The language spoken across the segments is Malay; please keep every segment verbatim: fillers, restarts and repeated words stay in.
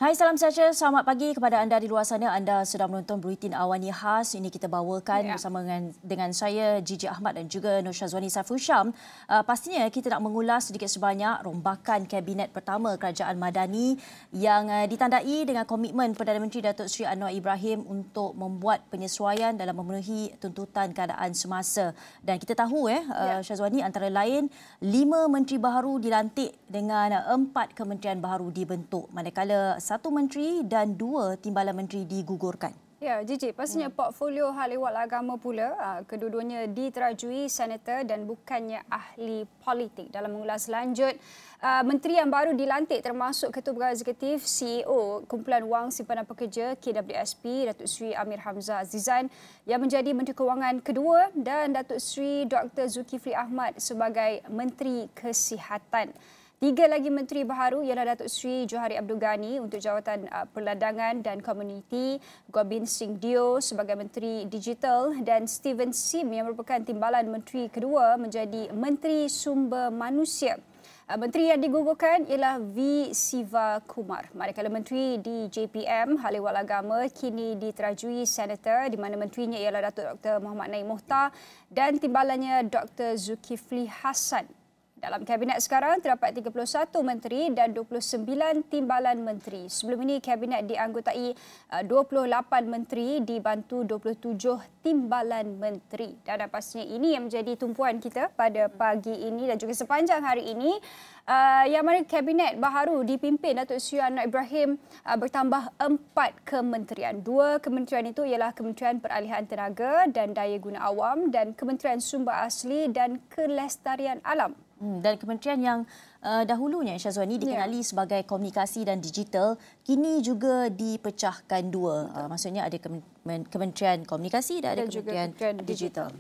Hai, salam sejahtera. Selamat pagi kepada anda di luar sana. Anda sedang menonton Buletin Awani Khas. Ini kita bawakan ya. bersama dengan, dengan saya, Gigi Ahmad dan juga Nur Syazwani Saiful Syam. Uh, pastinya kita nak mengulas sedikit sebanyak rombakan Kabinet pertama Kerajaan Madani yang uh, ditandai dengan komitmen Perdana Menteri Datuk Seri Anwar Ibrahim untuk membuat penyesuaian dalam memenuhi tuntutan keadaan semasa. Dan kita tahu eh, uh, ya. Syazwani, antara lain lima menteri baharu dilantik dengan uh, empat kementerian baharu dibentuk. Manakala satu menteri dan dua timbalan menteri digugurkan. Ya, Gigi, pastinya hmm. portfolio hal ehwal agama pula, kedua-duanya diterajui senator dan bukannya ahli politik. Dalam mengulas lanjut, menteri yang baru dilantik termasuk Ketua Pegawai Eksekutif C E O Kumpulan Wang Simpanan Pekerja K W S P, Datuk Seri Amir Hamzah Azizan yang menjadi Menteri Kewangan kedua dan Datuk Seri Doktor Zulkifli Ahmad sebagai Menteri Kesihatan. Tiga lagi menteri baharu ialah Datuk Seri Johari Abdul Ghani untuk jawatan uh, perladangan dan komuniti, Gobind Singh Deo sebagai Menteri Digital dan Steven Sim yang merupakan timbalan menteri kedua menjadi Menteri Sumber Manusia. Uh, menteri yang digugurkan ialah V. Siva Kumar. Manakala menteri di J P M, Hal Ehwal Agama, kini diterajui senator di mana menterinya ialah Datuk Doktor Muhammad Naim Mohtar dan timbalannya Doktor Zulkifli Hassan. Dalam Kabinet sekarang terdapat tiga puluh satu menteri dan dua puluh sembilan timbalan menteri. Sebelum ini Kabinet dianggotai dua puluh lapan menteri dibantu dua puluh tujuh timbalan menteri. Dan pastinya ini yang menjadi tumpuan kita pada pagi ini dan juga sepanjang hari ini. Uh, yang mana Kabinet baharu dipimpin Datuk Seri Anwar Ibrahim uh, bertambah empat kementerian. Dua kementerian itu ialah Kementerian Peralihan Tenaga dan Daya Guna Awam dan Kementerian Sumber Asli dan Kelestarian Alam. Hmm, dan kementerian yang uh, dahulunya Syazwani dikenali yeah. sebagai komunikasi dan digital kini juga dipecahkan dua. Uh, maksudnya ada Kementerian Komunikasi dan ada dan Kementerian, Kementerian Digital.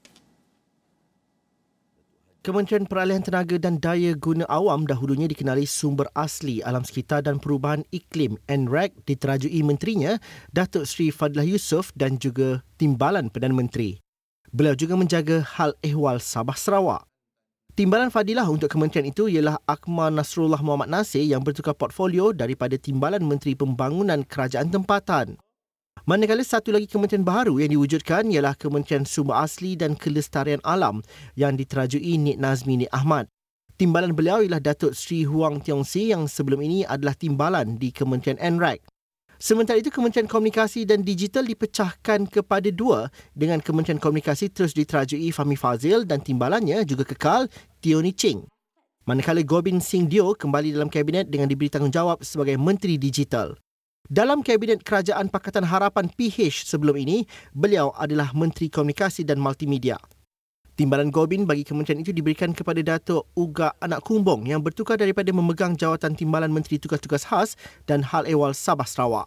Kementerian Peralihan Tenaga dan Daya Guna Awam dahulunya dikenali Sumber Asli, Alam Sekitar dan Perubahan Iklim N R E C diterajui menterinya Datuk Seri Fadilah Yusof dan juga timbalan Perdana Menteri. Beliau juga menjaga hal ehwal Sabah Sarawak. Timbalan Fadilah untuk kementerian itu ialah Akmal Nasrullah Muhammad Nasir yang bertukar portfolio daripada timbalan Menteri Pembangunan Kerajaan Tempatan. Manakala satu lagi kementerian baharu yang diwujudkan ialah Kementerian Sumber Asli dan Kelestarian Alam yang diterajui Nik Nazmi Nik Ahmad. Timbalan beliau ialah Datuk Seri Huang Tiong Si yang sebelum ini adalah timbalan di Kementerian N R E C. Sementara itu, Kementerian Komunikasi dan Digital dipecahkan kepada dua dengan Kementerian Komunikasi terus diterajui Fahmi Fazil dan timbalannya juga kekal Tioni Ching. Manakala Gobind Singh Deo kembali dalam Kabinet dengan diberi tanggungjawab sebagai Menteri Digital. Dalam Kabinet Kerajaan Pakatan Harapan P H sebelum ini, beliau adalah Menteri Komunikasi dan Multimedia. Timbalan Gobind bagi kementerian itu diberikan kepada Datuk Uga Anak Kumbong yang bertukar daripada memegang jawatan Timbalan Menteri Tugas-Tugas Khas dan Hal Ehwal Sabah Sarawak.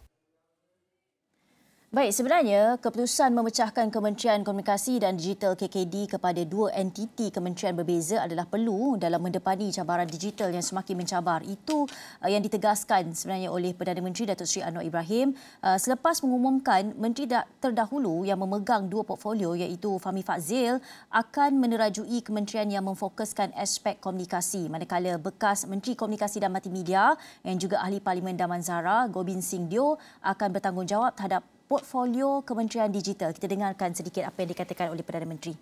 Baik, sebenarnya keputusan memecahkan Kementerian Komunikasi dan Digital K K D kepada dua entiti kementerian berbeza adalah perlu dalam mendepani cabaran digital yang semakin mencabar. Itu uh, yang ditegaskan sebenarnya oleh Perdana Menteri Datuk Seri Anwar Ibrahim uh, selepas mengumumkan menteri terdahulu yang memegang dua portfolio iaitu Fahmi Fazil akan menerajui kementerian yang memfokuskan aspek komunikasi. Manakala bekas Menteri Komunikasi dan Multimedia yang juga Ahli Parlimen Damansara Gobind Singh Deo akan bertanggungjawab terhadap portfolio Kementerian Digital. Kita dengarkan sedikit apa yang dikatakan oleh Perdana Menteri.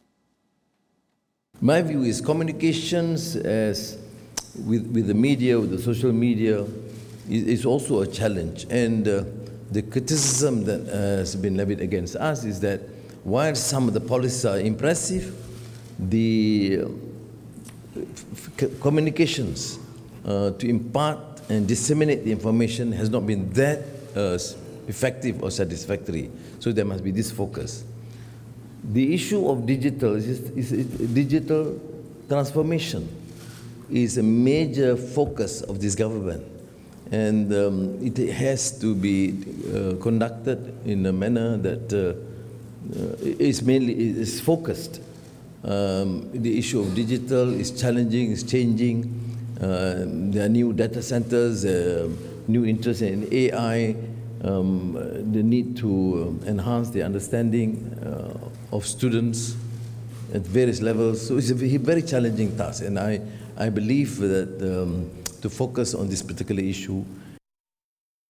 My view is communications as with, with the media, with the social media, is, is also a challenge. And uh, the criticism that uh, has been levied against us is that while some of the policies are impressive, the uh, communications uh, to impart and disseminate the information has not been that uh, effective or satisfactory. So there must be this focus. The issue of digital is, is, is digital transformation is a major focus of this government, and um, it has to be uh, conducted in a manner that uh, uh, is mainly is focused. Um, the issue of digital is challenging, is changing. Uh, there are new data centers, uh, new interest in A I. Um, the need to enhance the understanding uh, of students at various levels. So it's a very challenging task, and I, I believe that um, to focus on this particular issue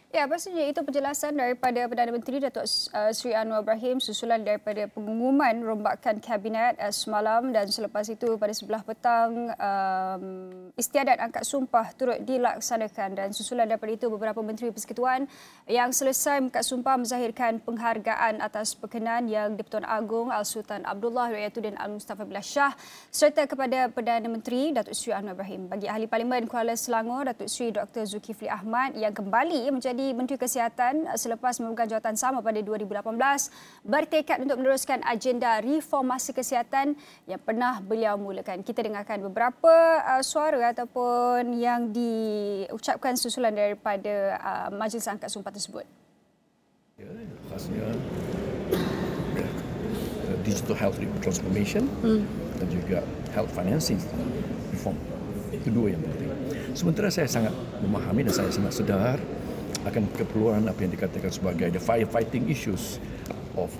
Ya, pastinya itu penjelasan daripada Perdana Menteri Datuk uh, Seri Anwar Ibrahim susulan daripada pengumuman rombakan kabinet uh, semalam, dan selepas itu pada sebelah petang um, istiadat angkat sumpah turut dilaksanakan, dan susulan daripada itu beberapa Menteri Persekutuan yang selesai angkat sumpah menzahirkan penghargaan atas perkenan yang di-Pertuan Agong Al-Sultan Abdullah Riayatuddin Al-Mustafa Billah Shah serta kepada Perdana Menteri Datuk Seri Anwar Ibrahim. Bagi Ahli Parlimen Kuala Selangor Datuk Seri Doktor Zulkifli Ahmad yang kembali menjadi Menteri Kesihatan selepas memegang jawatan sama pada dua ribu lapan belas, bertekad untuk meneruskan agenda reformasi kesihatan yang pernah beliau mulakan. Kita dengarkan beberapa uh, suara ataupun yang diucapkan susulan daripada uh, Majlis Angkat Sumpah tersebut. Ya, khasnya digital health transformation hmm. dan juga health financing reform. Itu dua yang penting. Sementara saya sangat memahami dan saya sangat sedar akan keperluan apa yang dikatakan sebagai the firefighting issues of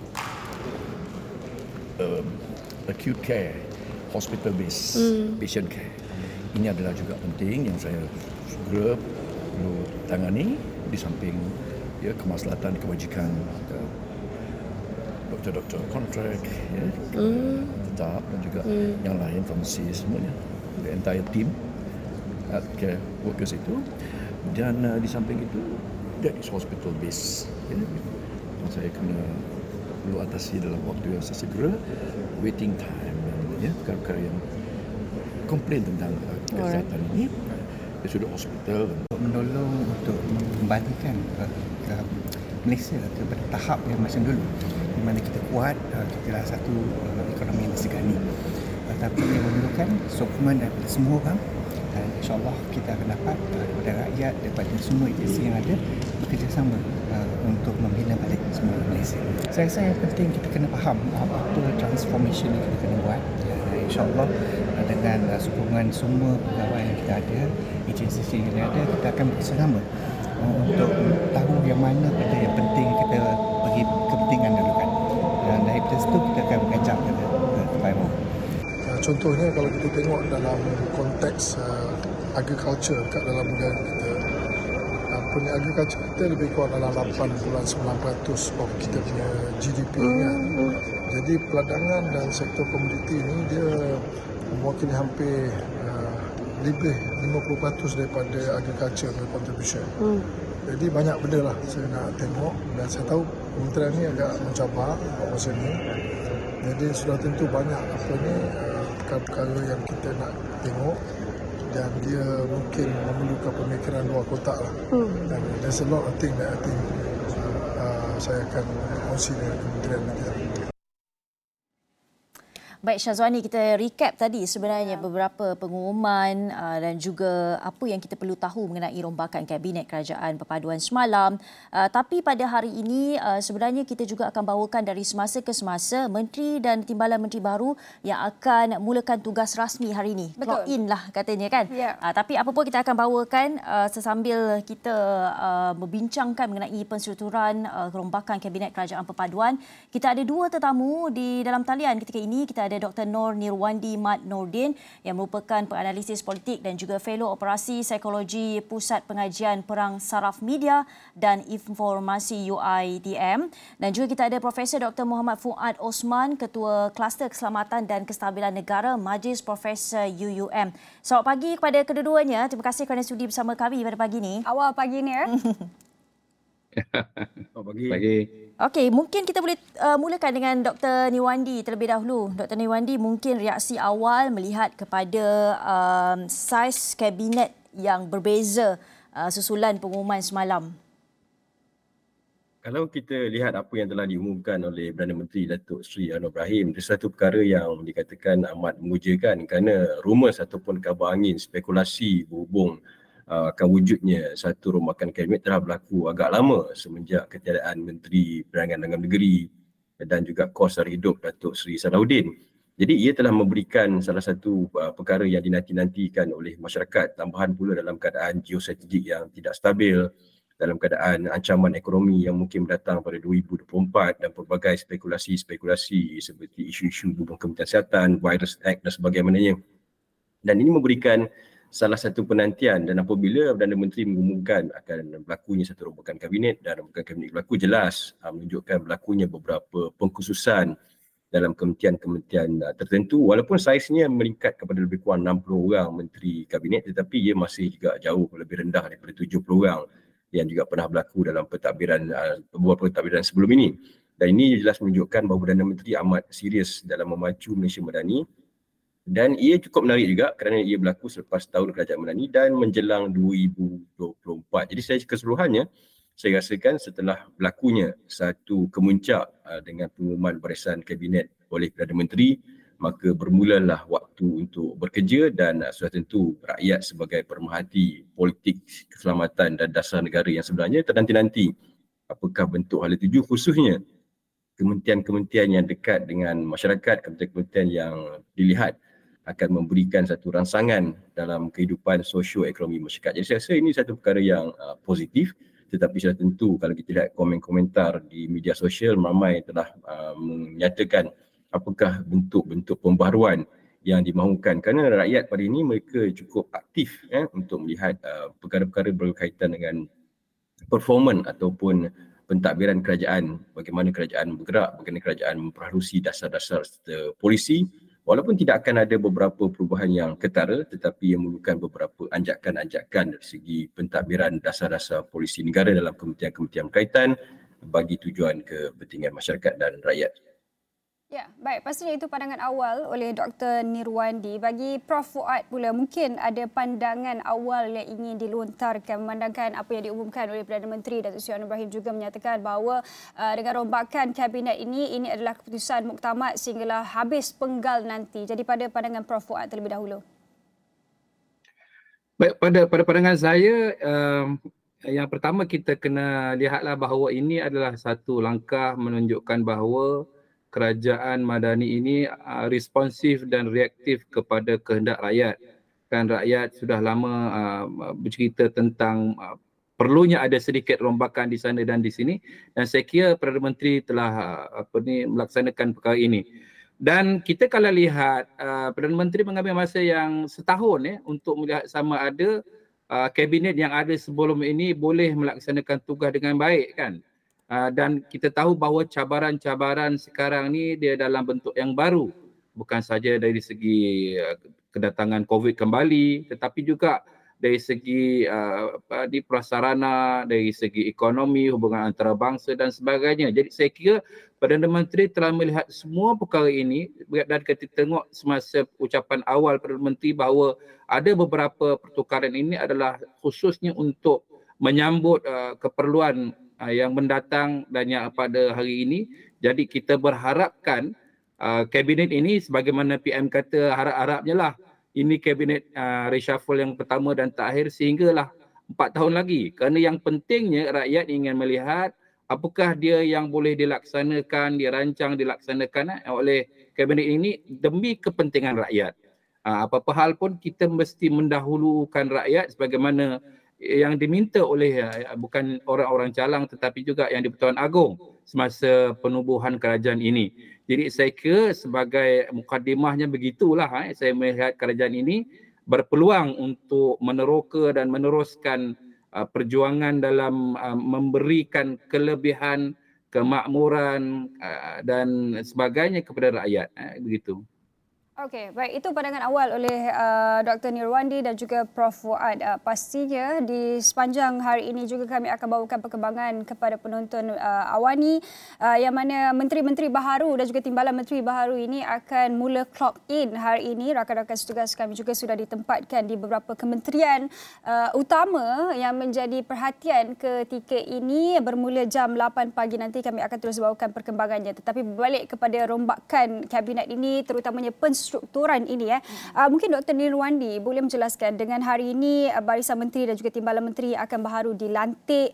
um, acute care, hospital-based mm. patient care. Ini adalah juga penting yang saya segera perlu tangani di samping ya, kemaslahatan kebajikan uh, doktor-doktor kontrak, ya, mm. tetap dan juga mm. yang lain, farmasi semuanya, the entire team healthcare workers itu. Dan uh, di samping itu, that is hospital base. Ya. Yang saya kena perlu atasi dalam waktu yang sesegera, waiting time, ya, perkara-perkara yang komplain tentang uh, kesihatan ini, dia sudah hospital. Menolong untuk mengembalikan uh, ke Malaysia kepada tahap yang macam dulu, di mana kita kuat, uh, kita adalah satu uh, ekonomi yang disegani. Uh, tapi yang memerlukan sokongan daripada semua orang. Dan insyaAllah kita akan dapat daripada rakyat, daripada semua agensi yang ada bekerjasama uh, untuk membina balik semua Malaysia. Saya rasa yang penting kita kena faham apa transformation yang kita kena buat. Uh, InsyaAllah uh, dengan uh, sokongan semua pegawai yang kita ada, agensi yang ada, kita akan bekerjasama uh, untuk tahu yang mana benda yang penting kita bagi kepentingan dulu kan. Dan daripada situ kita akan mengajak kepada kepada Contohnya kalau kita tengok dalam konteks uh, agriculture kat dalam negara kita, uh, punya agriculture kita lebih kurang dalam lapan perpuluhan sembilan peratus of kita punya G D P kan. Jadi peladangan dan sektor komoditi ini dia mewakili hampir uh, lebih lima puluh peratus daripada agriculture punya contribution. Hmm. Jadi banyak benda lah saya nak tengok, dan saya tahu kementerian ni agak mencabar masa ni. Jadi sudah tentu banyak apa ni uh, perkara-perkara yang kita nak tengok, dan dia mungkin memerlukan pemikiran luar kotak lah. Hmm. Dan there's a lot of things that I think uh, uh, saya akan kongsi dengan kementerian nanti. Baik Syazwani, kita recap tadi sebenarnya beberapa pengumuman uh, dan juga apa yang kita perlu tahu mengenai rombakan Kabinet Kerajaan Perpaduan semalam. Uh, tapi pada hari ini uh, sebenarnya kita juga akan bawakan dari semasa ke semasa Menteri dan Timbalan Menteri baru yang akan mulakan tugas rasmi hari ini. Clock in lah katanya kan. Yeah. Uh, tapi apa pun kita akan bawakan uh, sesambil kita uh, membincangkan mengenai penstrukturan uh, rombakan Kabinet Kerajaan Perpaduan. Kita ada dua tetamu di dalam talian ketika ini. Kita ada Doktor Nor Nirwandi Mat Nordin yang merupakan penganalisis politik dan juga Fellow Operasi Psikologi Pusat Pengajian Perang Saraf Media dan Informasi U I T M. Dan juga kita ada Profesor Doktor Muhammad Fuad Osman, Ketua Kluster Keselamatan dan Kestabilan Negara Majlis Profesor U U M. Selamat pagi kepada kedua-duanya. Terima kasih kerana sudi bersama kami pada pagi ini. Awal pagi ni ya. Selamat pagi. Pagi. Okey, mungkin kita boleh uh, mulakan dengan Doktor Nirwandi terlebih dahulu. Doktor Nirwandi, mungkin reaksi awal melihat kepada um, saiz kabinet yang berbeza uh, susulan pengumuman semalam. Kalau kita lihat apa yang telah diumumkan oleh Perdana Menteri Datuk Seri Anwar Ibrahim, itu satu perkara yang dikatakan amat mengujakan kerana rumours ataupun kabar angin, spekulasi berhubung akan wujudnya satu rombakan kabinet telah berlaku agak lama semenjak ketiadaan Menteri Perdagangan Dalam Negeri dan juga kos sara hidup Datuk Seri Salahuddin. Jadi ia telah memberikan salah satu uh, perkara yang dinanti-nantikan oleh masyarakat, tambahan pula dalam keadaan geostrategik yang tidak stabil, dalam keadaan ancaman ekonomi yang mungkin datang pada dua ribu dua puluh empat dan pelbagai spekulasi-spekulasi seperti isu-isu hubungan Kementerian Kesihatan, Virus Act dan sebagainya. Dan ini memberikan salah satu penantian, dan apabila Perdana Menteri mengumumkan akan berlakunya satu rombakan kabinet dan rombakan kabinet berlaku, jelas uh, menunjukkan berlakunya beberapa pengkhususan dalam kementerian-kementerian uh, tertentu, walaupun saiznya meningkat kepada lebih kurang enam puluh orang menteri kabinet, tetapi ia masih juga jauh lebih rendah daripada tujuh puluh orang yang juga pernah berlaku dalam pentadbiran uh, beberapa pentadbiran sebelum ini. Dan ini jelas menunjukkan bahawa Perdana Menteri amat serius dalam memacu Malaysia Madani. Dan ia cukup menarik juga kerana ia berlaku selepas tahun Kerajaan Madani dan menjelang dua ribu dua puluh empat. Jadi secara keseluruhannya, saya rasakan setelah berlakunya satu kemuncak uh, dengan pengumuman barisan kabinet oleh Perdana Menteri, maka bermulalah waktu untuk bekerja dan uh, sudah tentu rakyat sebagai pemerhati politik keselamatan dan dasar negara yang sebenarnya ternanti-nanti apakah bentuk hala tuju, khususnya kementerian-kementerian yang dekat dengan masyarakat, kementerian-kementerian yang dilihat akan memberikan satu rangsangan dalam kehidupan sosio-ekonomi masyarakat. Jadi saya rasa ini satu perkara yang uh, positif, tetapi sudah tentu kalau kita lihat komen-komentar di media sosial, ramai telah uh, menyatakan apakah bentuk-bentuk pembaharuan yang dimahukan, kerana rakyat pada ini mereka cukup aktif eh, untuk melihat uh, perkara-perkara berkaitan dengan performan ataupun pentadbiran kerajaan, bagaimana kerajaan bergerak, bagaimana kerajaan memperhalusi dasar-dasar serta polisi. Walaupun tidak akan ada beberapa perubahan yang ketara, tetapi ia memerlukan beberapa anjakan-anjakan dari segi pentadbiran dasar-dasar polisi negara dalam kementerian-kementerian berkaitan bagi tujuan kepentingan masyarakat dan rakyat. Ya, baik. Pastinya itu pandangan awal oleh Doktor Nirwandi. Bagi Profesor Fuad pula, mungkin ada pandangan awal yang ingin dilontarkan memandangkan apa yang diumumkan oleh Perdana Menteri Datuk Seri Anwar Ibrahim juga menyatakan bahawa uh, dengan rombakan kabinet ini, ini adalah keputusan muktamad sehinggalah habis penggal nanti. Jadi pada pandangan Profesor Fuad terlebih dahulu. Baik, pada pada pandangan saya, um, yang pertama kita kena lihatlah bahawa ini adalah satu langkah menunjukkan bahawa Kerajaan Madani ini uh, responsif dan reaktif kepada kehendak rakyat. Kan rakyat sudah lama uh, bercerita tentang uh, perlunya ada sedikit rombakan di sana dan di sini, dan saya kira Perdana Menteri telah uh, apa ni melaksanakan perkara ini. Dan kita kalau lihat uh, Perdana Menteri mengambil masa yang setahun ya untuk melihat sama ada uh, kabinet yang ada sebelum ini boleh melaksanakan tugas dengan baik, kan. Uh, dan kita tahu bahawa cabaran-cabaran sekarang ni dia dalam bentuk yang baru. Bukan saja dari segi uh, kedatangan COVID kembali, tetapi juga dari segi uh, di prasarana, dari segi ekonomi, hubungan antarabangsa dan sebagainya. Jadi saya kira Perdana Menteri telah melihat semua perkara ini, dan kita tengok semasa ucapan awal Perdana Menteri bahawa ada beberapa pertukaran ini adalah khususnya untuk menyambut uh, keperluan yang mendatang dan yang pada hari ini. Jadi kita berharapkan uh, kabinet ini sebagaimana P M kata, harap-harapnya lah ini kabinet uh, reshuffle yang pertama dan terakhir sehinggalah empat tahun lagi. Kerana yang pentingnya rakyat ingin melihat apakah dia yang boleh dilaksanakan, dirancang, dilaksanakan eh, oleh kabinet ini demi kepentingan rakyat. Uh, apa-apa hal pun kita mesti mendahulukan rakyat sebagaimana yang diminta oleh bukan orang-orang calang tetapi juga yang di-Pertuan Agong semasa penubuhan kerajaan ini. Jadi saya kira sebagai mukadimahnya begitulah eh, saya melihat kerajaan ini berpeluang untuk meneroka dan meneruskan uh, perjuangan dalam uh, memberikan kelebihan, kemakmuran uh, dan sebagainya kepada rakyat. Eh, begitu. Okey, baik, itu pandangan awal oleh uh, Doktor Nirwandi dan juga Profesor Fuad. Uh, pastinya di sepanjang hari ini juga kami akan bawakan perkembangan kepada penonton uh, Awani uh, yang mana menteri-menteri baharu dan juga timbalan menteri baharu ini akan mula clock in hari ini. Rakan-rakan setugas kami juga sudah ditempatkan di beberapa kementerian uh, utama yang menjadi perhatian ketika ini. Bermula jam lapan pagi nanti kami akan terus bawakan perkembangannya. Tetapi berbalik kepada rombakan kabinet ini, terutamanya penstrukturan ini, eh. Uh, mungkin Doktor Nirwandi boleh menjelaskan dengan hari ini uh, barisan menteri dan juga timbalan menteri akan baharu dilantik,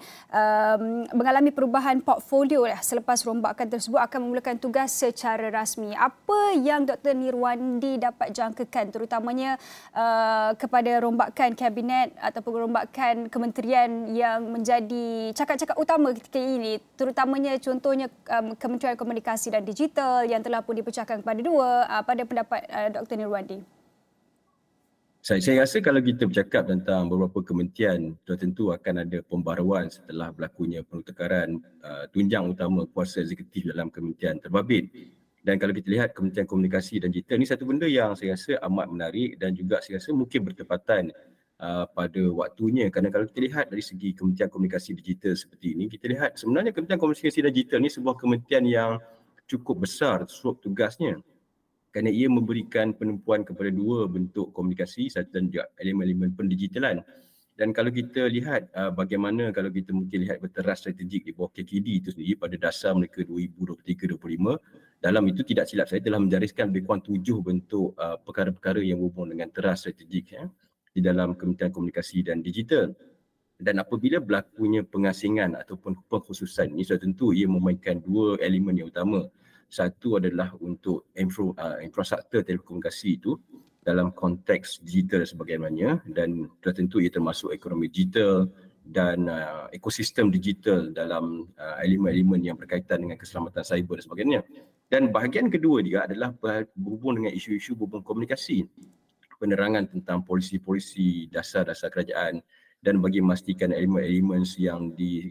um, mengalami perubahan portfolio eh, selepas rombakan tersebut akan memulakan tugas secara rasmi. Apa yang Doktor Nirwandi dapat jangkakan terutamanya uh, kepada rombakan kabinet ataupun rombakan kementerian yang menjadi cakap-cakap utama ketika ini, terutamanya contohnya um, Kementerian Komunikasi dan Digital yang telah pun dipecahkan kepada dua, uh, pada pendapat Doktor Nirwandi? Saya, saya rasa kalau kita bercakap tentang beberapa kementerian, sudah tentu akan ada pembaruan setelah berlakunya pertukaran uh, tunjang utama kuasa eksekutif dalam kementerian terbabit. Dan kalau kita lihat Kementerian Komunikasi dan Digital, ini satu benda yang saya rasa amat menarik dan juga saya rasa mungkin bertepatan uh, pada waktunya. Kerana kalau kita lihat dari segi Kementerian Komunikasi Digital seperti ini, kita lihat sebenarnya Kementerian Komunikasi dan Digital ini sebuah kementerian yang cukup besar skop tugasnya. Kerana ia memberikan penumpuan kepada dua bentuk komunikasi, satu dan juga elemen-elemen pendigitalan. Dan kalau kita lihat uh, bagaimana kalau kita mungkin lihat berteras strategik di bawah K K D itu sendiri pada dasar mereka dua ribu dua puluh tiga dua puluh lima, dalam itu tidak silap saya telah menjariskan lebih kurang tujuh bentuk uh, perkara-perkara yang berhubung dengan teras strategik ya, di dalam Kementerian Komunikasi dan Digital. Dan apabila berlakunya pengasingan ataupun pengkhususan ini, sudah tentu ia memainkan dua elemen yang utama. Satu adalah untuk infra, uh, infrastruktur telekomunikasi itu dalam konteks digital sebagainya, dan sudah tentu ia termasuk ekonomi digital dan uh, ekosistem digital dalam uh, elemen-elemen yang berkaitan dengan keselamatan cyber dan sebagainya. Dan bahagian kedua dia adalah berhubung dengan isu-isu berhubung komunikasi, penerangan tentang polisi-polisi dasar-dasar kerajaan dan bagi memastikan elemen-elemen yang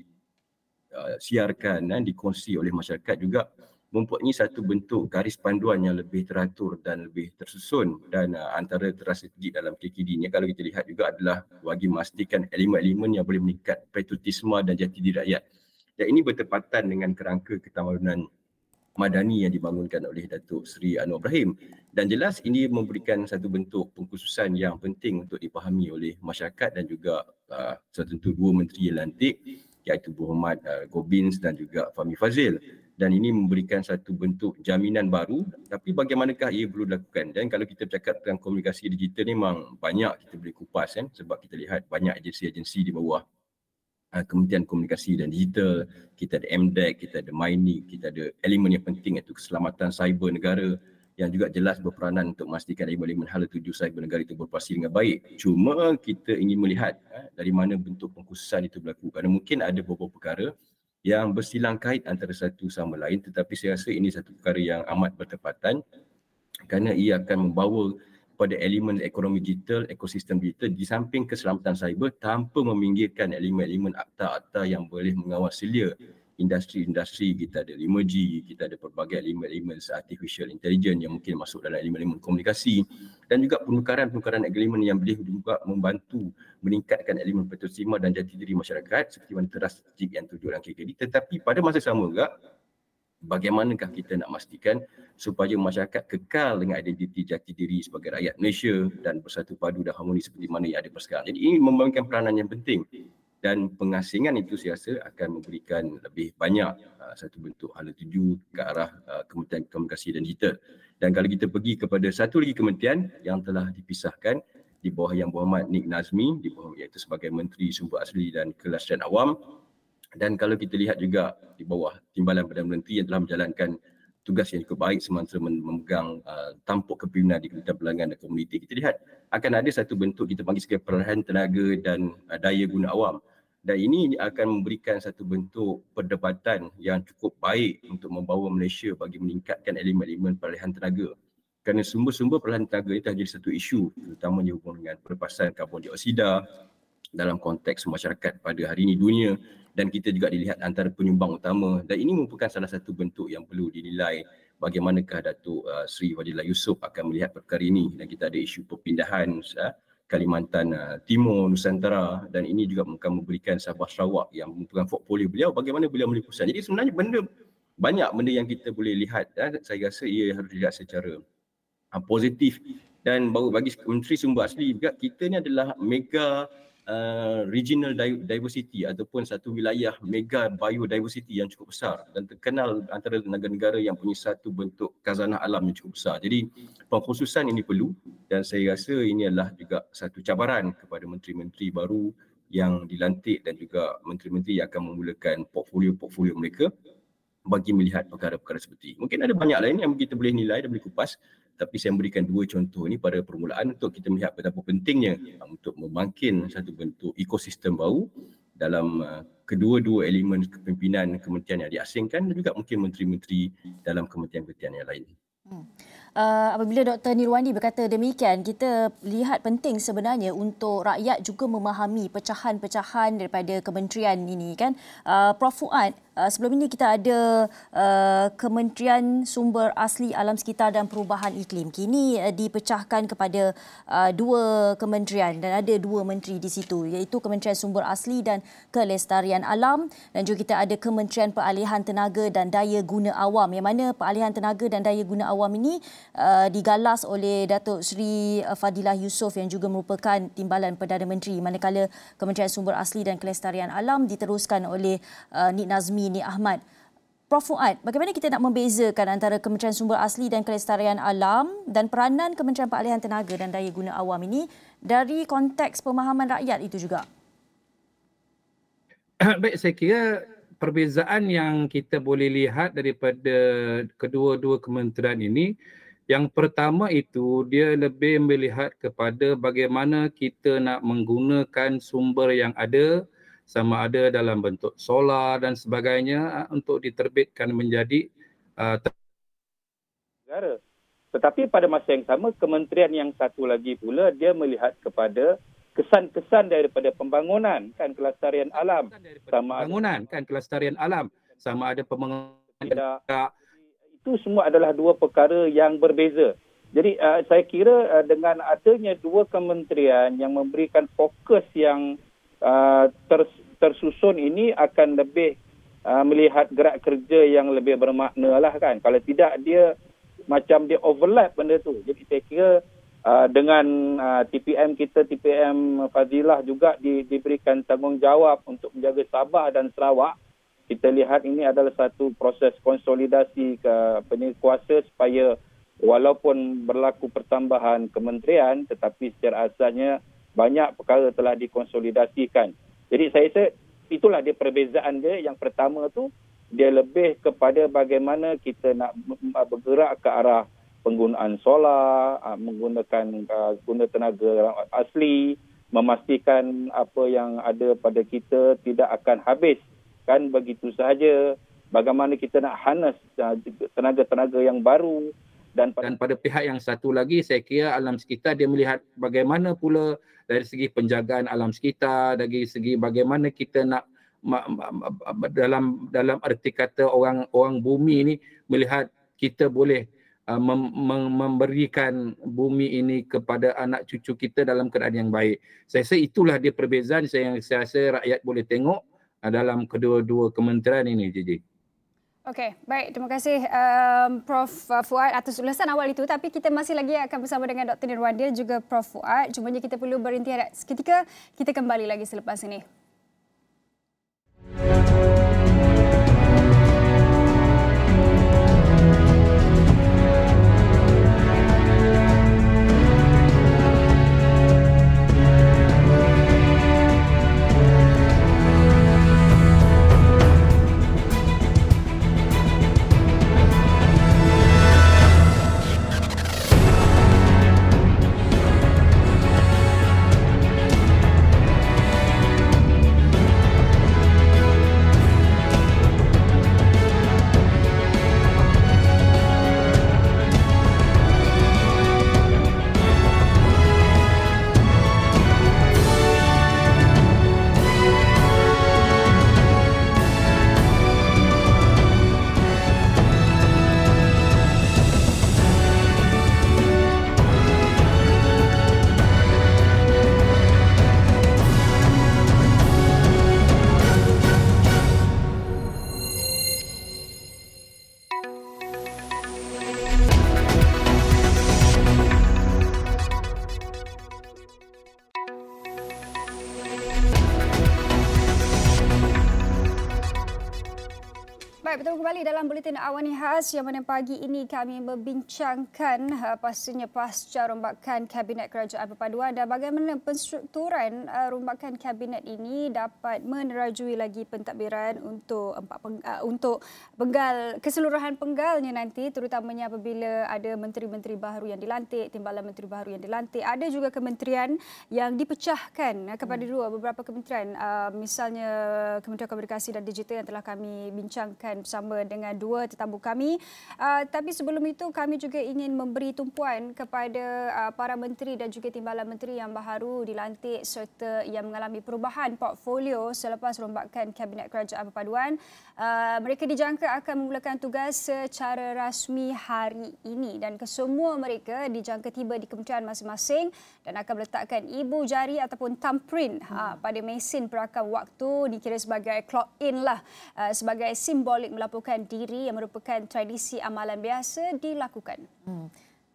disiarkan dan dikongsi oleh masyarakat juga mempunyai satu bentuk garis panduan yang lebih teratur dan lebih tersusun. Dan uh, antara teras strategik dalam K K D ni kalau kita lihat juga adalah bagi memastikan elemen-elemen yang boleh meningkat patriotisme dan jati diri rakyat. Dan ini bertepatan dengan kerangka ketawadunan madani yang dibangunkan oleh Datuk Seri Anwar Ibrahim. Dan jelas ini memberikan satu bentuk pengkhususan yang penting untuk dipahami oleh masyarakat dan juga uh, tentu dua menteri yang lantik, iaitu Berhormat uh, Gobins dan juga Fahmi Fadzil. Dan ini memberikan satu bentuk jaminan baru, tapi bagaimanakah ia perlu dilakukan? Dan kalau kita bercakap tentang komunikasi digital ni memang banyak kita boleh kupas kan, sebab kita lihat banyak agensi-agensi di bawah uh, Kementerian Komunikasi dan Digital. Kita ada M D E C, kita ada MyNIC, kita ada elemen yang penting iaitu keselamatan cyber negara yang juga jelas berperanan untuk memastikan elemen-elemen hala tuju cyber negara itu beroperasi dengan baik. Cuma kita ingin melihat uh, dari mana bentuk pengkhususan itu berlaku, kerana mungkin ada beberapa perkara yang bersilang kait antara satu sama lain, tetapi saya rasa ini satu perkara yang amat bertepatan kerana ia akan membawa pada elemen ekonomi digital, ekosistem digital di samping keselamatan cyber tanpa meminggirkan elemen-elemen akta-akta yang boleh mengawal selia industri-industri. Kita ada lima G, kita ada pelbagai elemen-elemen artificial intelligence yang mungkin masuk dalam elemen-elemen komunikasi dan juga penukaran-penukaran elemen yang boleh juga membantu meningkatkan elemen patriotisme dan jati diri masyarakat seperti mana teras strategik yang tujuh dalam K K D. Tetapi pada masa sama juga, bagaimanakah kita nak memastikan supaya masyarakat kekal dengan identiti jati diri sebagai rakyat Malaysia dan bersatu padu dan harmoni seperti mana yang ada sekarang. Jadi ini memainkan peranan yang penting. Dan pengasingan itu saya rasa akan memberikan lebih banyak uh, satu bentuk hala tuju ke arah uh, Kementerian Komunikasi dan Digital. Dan kalau kita pergi kepada satu lagi kementerian yang telah dipisahkan di bawah Yang Berhormat Nik Nazmi, di bawah iaitu sebagai Menteri Sumber Asli dan Kelestarian Awam. Dan kalau kita lihat juga di bawah Timbalan Perdana Menteri yang telah menjalankan tugas yang cukup baik semasa memegang uh, tampuk kepimpinan di Kementerian Perdagangan dan Komuniti, kita lihat akan ada satu bentuk kita panggil sebagai peranan tenaga dan uh, daya guna awam. Dan ini akan memberikan satu bentuk perdebatan yang cukup baik untuk membawa Malaysia bagi meningkatkan elemen-elemen peralihan tenaga. Kerana sumber-sumber peralihan tenaga itu jadi satu isu, terutamanya hubungan dengan pelepasan karbon dioksida dalam konteks masyarakat pada hari ini dunia, dan kita juga dilihat antara penyumbang utama. Dan ini merupakan salah satu bentuk yang perlu dinilai bagaimanakah Datuk uh, Seri Fadilah Yusof akan melihat perkara ini. Dan kita ada isu perpindahan uh, Kalimantan uh, Timur, Nusantara, dan ini juga akan memberikan Sabah Sarawak yang merupakan portfolio beliau, bagaimana beliau melipusan. Jadi sebenarnya benda banyak benda yang kita boleh lihat, dan saya rasa ia harus dilihat secara uh, positif. Dan baru bagi Menteri Sumber Asli juga, kita ni adalah mega uh, regional diversity ataupun satu wilayah mega biodiversity yang cukup besar dan terkenal antara negara-negara yang punya satu bentuk khazanah alam yang cukup besar. Jadi pengkhususan ini perlu, dan saya rasa ini adalah juga satu cabaran kepada menteri-menteri baru yang dilantik dan juga menteri-menteri yang akan memulakan portfolio-portfolio mereka bagi melihat perkara-perkara seperti ini. Mungkin ada banyak lain yang kita boleh nilai dan boleh kupas, tapi saya memberikan dua contoh ini pada permulaan untuk kita melihat betapa pentingnya untuk membangkit satu bentuk ekosistem baru dalam uh, kedua-dua elemen kepimpinan kementerian yang diasingkan dan juga mungkin menteri-menteri dalam kementerian-kementerian yang lain. Hmm. uh, apabila Doktor Nirwandi berkata demikian, kita lihat penting sebenarnya untuk rakyat juga memahami pecahan-pecahan daripada kementerian ini kan. Uh, Prof Fuad, uh, sebelum ini kita ada uh, Kementerian Sumber Asli Alam Sekitar dan Perubahan Iklim. Kini uh, dipecahkan kepada uh, dua kementerian dan ada dua menteri di situ, iaitu Kementerian Sumber Asli dan Kelestarian Alam, dan juga kita ada Kementerian Peralihan Tenaga dan Daya Guna Awam, yang mana peralihan tenaga dan daya guna awam ini uh, digalas oleh Datuk Seri Fadilah Yusof yang juga merupakan Timbalan Perdana Menteri, manakala Kementerian Sumber Asli dan Kelestarian Alam diteruskan oleh uh, Nik Nazmi Nik Ahmad. Prof Fuad, bagaimana kita nak membezakan antara Kementerian Sumber Asli dan Kelestarian Alam dan peranan Kementerian Peralihan Tenaga dan Daya Guna Awam ini dari konteks pemahaman rakyat itu juga? Baik, saya kira perbezaan yang kita boleh lihat daripada kedua-dua kementerian ini, yang pertama itu dia lebih melihat kepada bagaimana kita nak menggunakan sumber yang ada, sama ada dalam bentuk solar dan sebagainya, untuk diterbitkan menjadi uh, negara. Tetapi pada masa yang sama, kementerian yang satu lagi pula dia melihat kepada kesan-kesan daripada pembangunan kan kelestarian alam, sama pembangunan kan kelestarian alam, sama ada pembangunan tidak. Itu semua adalah dua perkara yang berbeza. Jadi uh, saya kira uh, dengan adanya dua kementerian yang memberikan fokus yang uh, ter, tersusun ini akan lebih uh, melihat gerak kerja yang lebih bermakna lah kan. Kalau tidak, dia macam dia overlap benda tu. Jadi saya kira Uh, dengan uh, T P M kita, T P M Fadilah juga di, diberikan tanggungjawab untuk menjaga Sabah dan Sarawak. Kita lihat ini adalah satu proses konsolidasi ke penguasa supaya walaupun berlaku pertambahan kementerian, tetapi secara asasnya banyak perkara telah dikonsolidasikan. Jadi saya rasa itulah dia perbezaan dia. Yang pertama tu dia lebih kepada bagaimana kita nak bergerak ke arah penggunaan solar, menggunakan uh, guna tenaga asli, memastikan apa yang ada pada kita tidak akan habis kan begitu sahaja. Bagaimana kita nak harness uh, tenaga-tenaga yang baru. Dan pada, dan pada pihak yang satu lagi, saya kira alam sekitar dia melihat bagaimana pula dari segi penjagaan alam sekitar, dari segi bagaimana kita nak dalam dalam arti kata orang orang bumi ini melihat kita boleh Uh, mem- mem- memberikan bumi ini kepada anak cucu kita dalam keadaan yang baik. Saya rasa itulah dia perbezaan saya yang saya rasa rakyat boleh tengok uh, dalam kedua-dua kementerian ini, J J. Okey, baik. Terima kasih um, Prof Fuad atas ulasan awal itu. Tapi kita masih lagi akan bersama dengan Doktor Nirwandi dan juga Prof Fuad. Cumanya kita perlu berhenti seketika. Kita kembali lagi selepas ini. Baik, bertemu kembali dalam Buletin Awani Khas yang mana pagi ini kami membincangkan uh, pastinya pasca rombakan Kabinet Kerajaan Perpaduan dan bagaimana penstrukturan uh, rombakan Kabinet ini dapat menerajui lagi pentadbiran untuk empat peng, uh, untuk penggal keseluruhan penggalnya nanti, terutamanya apabila ada menteri-menteri baru yang dilantik, timbalan menteri baru yang dilantik. Ada juga kementerian yang dipecahkan uh, kepada dua beberapa kementerian, uh, misalnya Kementerian Komunikasi dan Digital yang telah kami bincangkan bersama dengan dua tetamu kami. Uh, tapi sebelum itu kami juga ingin memberi tumpuan kepada uh, para menteri dan juga timbalan menteri yang baru dilantik serta yang mengalami perubahan portfolio selepas rombakan Kabinet Kerajaan Perpaduan. Uh, mereka dijangka akan memulakan tugas secara rasmi hari ini dan kesemua mereka dijangka tiba di kementerian masing-masing dan akan meletakkan ibu jari ataupun thumbprint hmm. ha, pada mesin perakam waktu, dikira sebagai clock in lah, uh, sebagai simbolik melaporkan diri yang merupakan tradisi amalan biasa dilakukan. Hmm.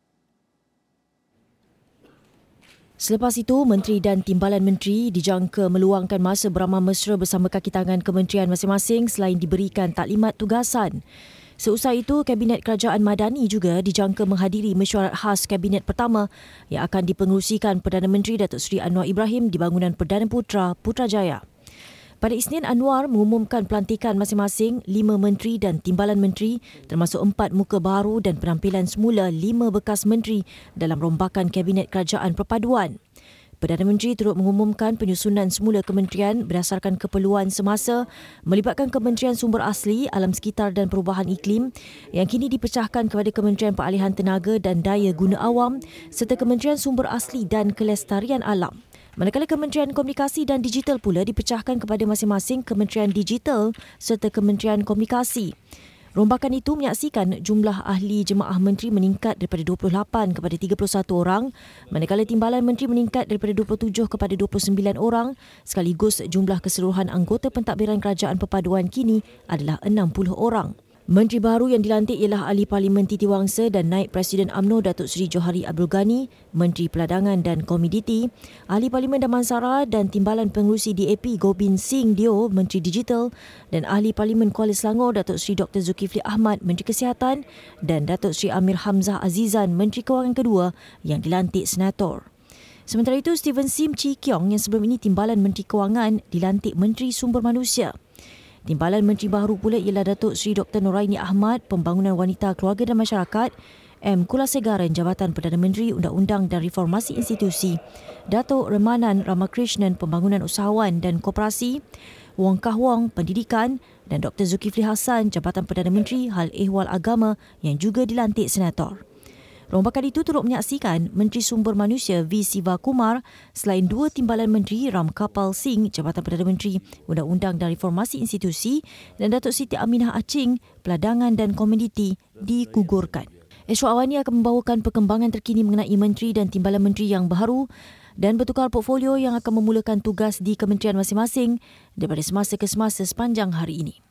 Selepas itu, Menteri dan Timbalan Menteri dijangka meluangkan masa beramah mesra bersama kaki tangan kementerian masing-masing selain diberikan taklimat tugasan. Seusai itu, Kabinet Kerajaan Madani juga dijangka menghadiri mesyuarat khas Kabinet pertama yang akan dipengerusikan Perdana Menteri Datuk Seri Anwar Ibrahim di bangunan Perdana Putra, Putrajaya. Pada Isnin, Anwar mengumumkan pelantikan masing-masing lima menteri dan timbalan menteri termasuk empat muka baru dan penampilan semula lima bekas menteri dalam rombakan Kabinet Kerajaan Perpaduan. Perdana Menteri turut mengumumkan penyusunan semula kementerian berdasarkan keperluan semasa melibatkan Kementerian Sumber Asli, Alam Sekitar dan Perubahan Iklim yang kini dipecahkan kepada Kementerian Peralihan Tenaga dan Daya Guna Awam serta Kementerian Sumber Asli dan Kelestarian Alam. Manakala Kementerian Komunikasi dan Digital pula dipecahkan kepada masing-masing Kementerian Digital serta Kementerian Komunikasi. Rombakan itu menyaksikan jumlah ahli jemaah menteri meningkat daripada dua puluh lapan kepada tiga puluh satu orang, manakala timbalan menteri meningkat daripada dua puluh tujuh kepada dua puluh sembilan orang, sekaligus jumlah keseluruhan anggota pentadbiran Kerajaan Perpaduan kini adalah enam puluh orang. Menteri baru yang dilantik ialah Ahli Parlimen Titi Wangsa dan Naib Presiden U M N O Datuk Seri Johari Abdul Ghani, Menteri Peladangan dan Komoditi, Ahli Parlimen Damansara dan Timbalan Pengerusi D A P Gobind Singh Dio, Menteri Digital, dan Ahli Parlimen Kuala Selangor Datuk Seri Doktor Zulkifli Ahmad, Menteri Kesihatan, dan Datuk Seri Amir Hamzah Azizan, Menteri Kewangan kedua yang dilantik Senator. Sementara itu, Stephen Sim Chee Kiong yang sebelum ini Timbalan Menteri Kewangan dilantik Menteri Sumber Manusia. Timbalan Menteri baru pula ialah Datuk Seri Doktor Noraini Ahmad, Pembangunan Wanita, Keluarga dan Masyarakat, M. Kulasegaran, Jabatan Perdana Menteri, Undang-Undang dan Reformasi Institusi, Datuk Remanan Ramakrishnan, Pembangunan Usahawan dan Koperasi, Wong Kah Wong, Pendidikan, dan Doktor Zulkifli Hassan, Jabatan Perdana Menteri, Hal Ehwal Agama yang juga dilantik Senator. Rombakan itu turut menyaksikan Menteri Sumber Manusia V. Siva Kumar selain dua timbalan menteri Ram Kapal Singh, Jabatan Perdana Menteri, Undang-Undang dan Reformasi Institusi, dan Datuk Siti Aminah Aching, Peladangan dan Komoditi digugurkan. Esok Awani akan membawakan perkembangan terkini mengenai menteri dan timbalan menteri yang baru dan bertukar portfolio yang akan memulakan tugas di kementerian masing-masing daripada semasa ke semasa sepanjang hari ini.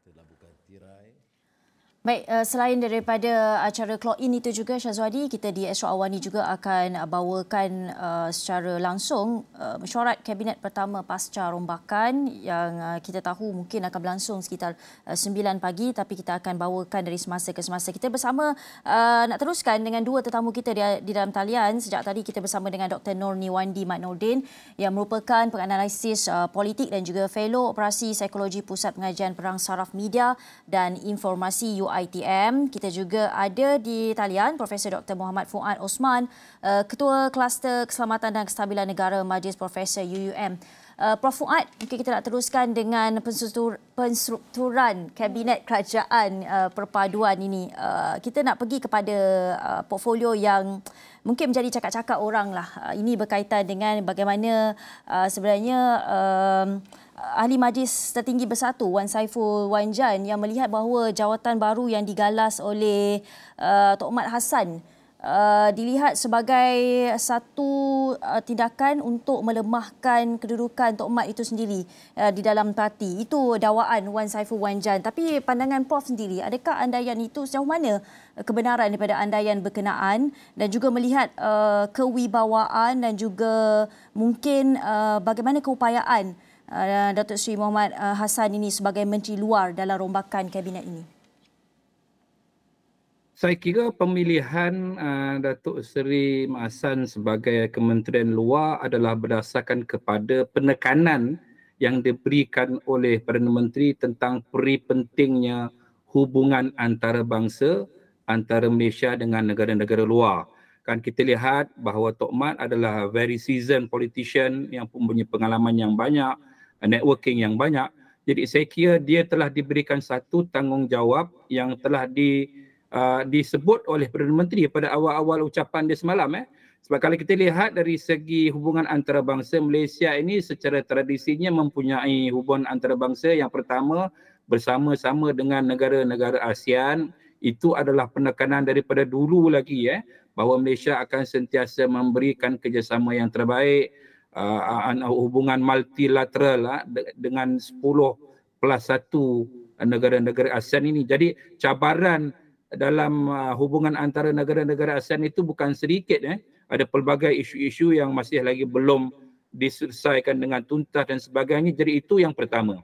Baik, selain daripada acara clock in itu juga, Syazwadi, kita di Esok Awani juga akan bawakan uh, secara langsung uh, mesyuarat Kabinet pertama pasca rombakan yang uh, kita tahu mungkin akan berlangsung sekitar uh, sembilan pagi, tapi kita akan bawakan dari semasa ke semasa. Kita bersama uh, nak teruskan dengan dua tetamu kita di, di dalam talian. Sejak tadi kita bersama dengan Doktor Nur Niwandi Mat Nordin yang merupakan penganalisis uh, politik dan juga fellow operasi psikologi Pusat Pengajian Perang Saraf Media dan Informasi U I T M. Kita juga ada di talian Profesor Doktor Muhammad Fuad Osman, Ketua Kluster Keselamatan dan Kestabilan Negara Majlis Profesor U U M. Prof Fuad, mungkin kita nak teruskan dengan penstrukturan Kabinet Kerajaan Perpaduan ini. Kita nak pergi kepada portfolio yang mungkin menjadi cakap-cakap orang lah. Ini berkaitan dengan bagaimana sebenarnya Ahli Majlis Tertinggi Bersatu Wan Saiful Wan Jan yang melihat bahawa jawatan baru yang digalas oleh uh, Tok Mat Hassan uh, dilihat sebagai satu uh, tindakan untuk melemahkan kedudukan Tok Mat itu sendiri uh, di dalam parti. Itu dakwaan Wan Saiful Wan Jan. Tapi pandangan Prof sendiri, adakah andaian itu sejauh mana kebenaran daripada andaian berkenaan dan juga melihat uh, kewibawaan dan juga mungkin uh, bagaimana keupayaan Uh, Datuk Seri Muhammad uh, Hassan ini sebagai menteri luar dalam rombakan kabinet ini? Saya kira pemilihan uh, Datuk Seri Hassan sebagai Kementerian Luar adalah berdasarkan kepada penekanan yang diberikan oleh Perdana Menteri tentang peri pentingnya hubungan antarabangsa antara Malaysia dengan negara-negara luar. Kan kita lihat bahawa Tok Mat adalah very seasoned politician yang mempunyai pengalaman yang banyak, networking yang banyak. Jadi saya kira dia telah diberikan satu tanggungjawab yang telah di, uh, disebut oleh Perdana Menteri pada awal-awal ucapan dia semalam. Eh. Sebab kalau kita lihat dari segi hubungan antarabangsa, Malaysia ini secara tradisinya mempunyai hubungan antarabangsa yang pertama bersama-sama dengan negara-negara ASEAN. Itu adalah penekanan daripada dulu lagi eh, bahawa Malaysia akan sentiasa memberikan kerjasama yang terbaik, uh, hubungan multilateral uh, dengan sepuluh plus satu negara-negara ASEAN ini. Jadi cabaran dalam uh, hubungan antara negara-negara ASEAN itu bukan sedikit. Eh. Ada pelbagai isu-isu yang masih lagi belum diselesaikan dengan tuntas dan sebagainya. Jadi itu yang pertama.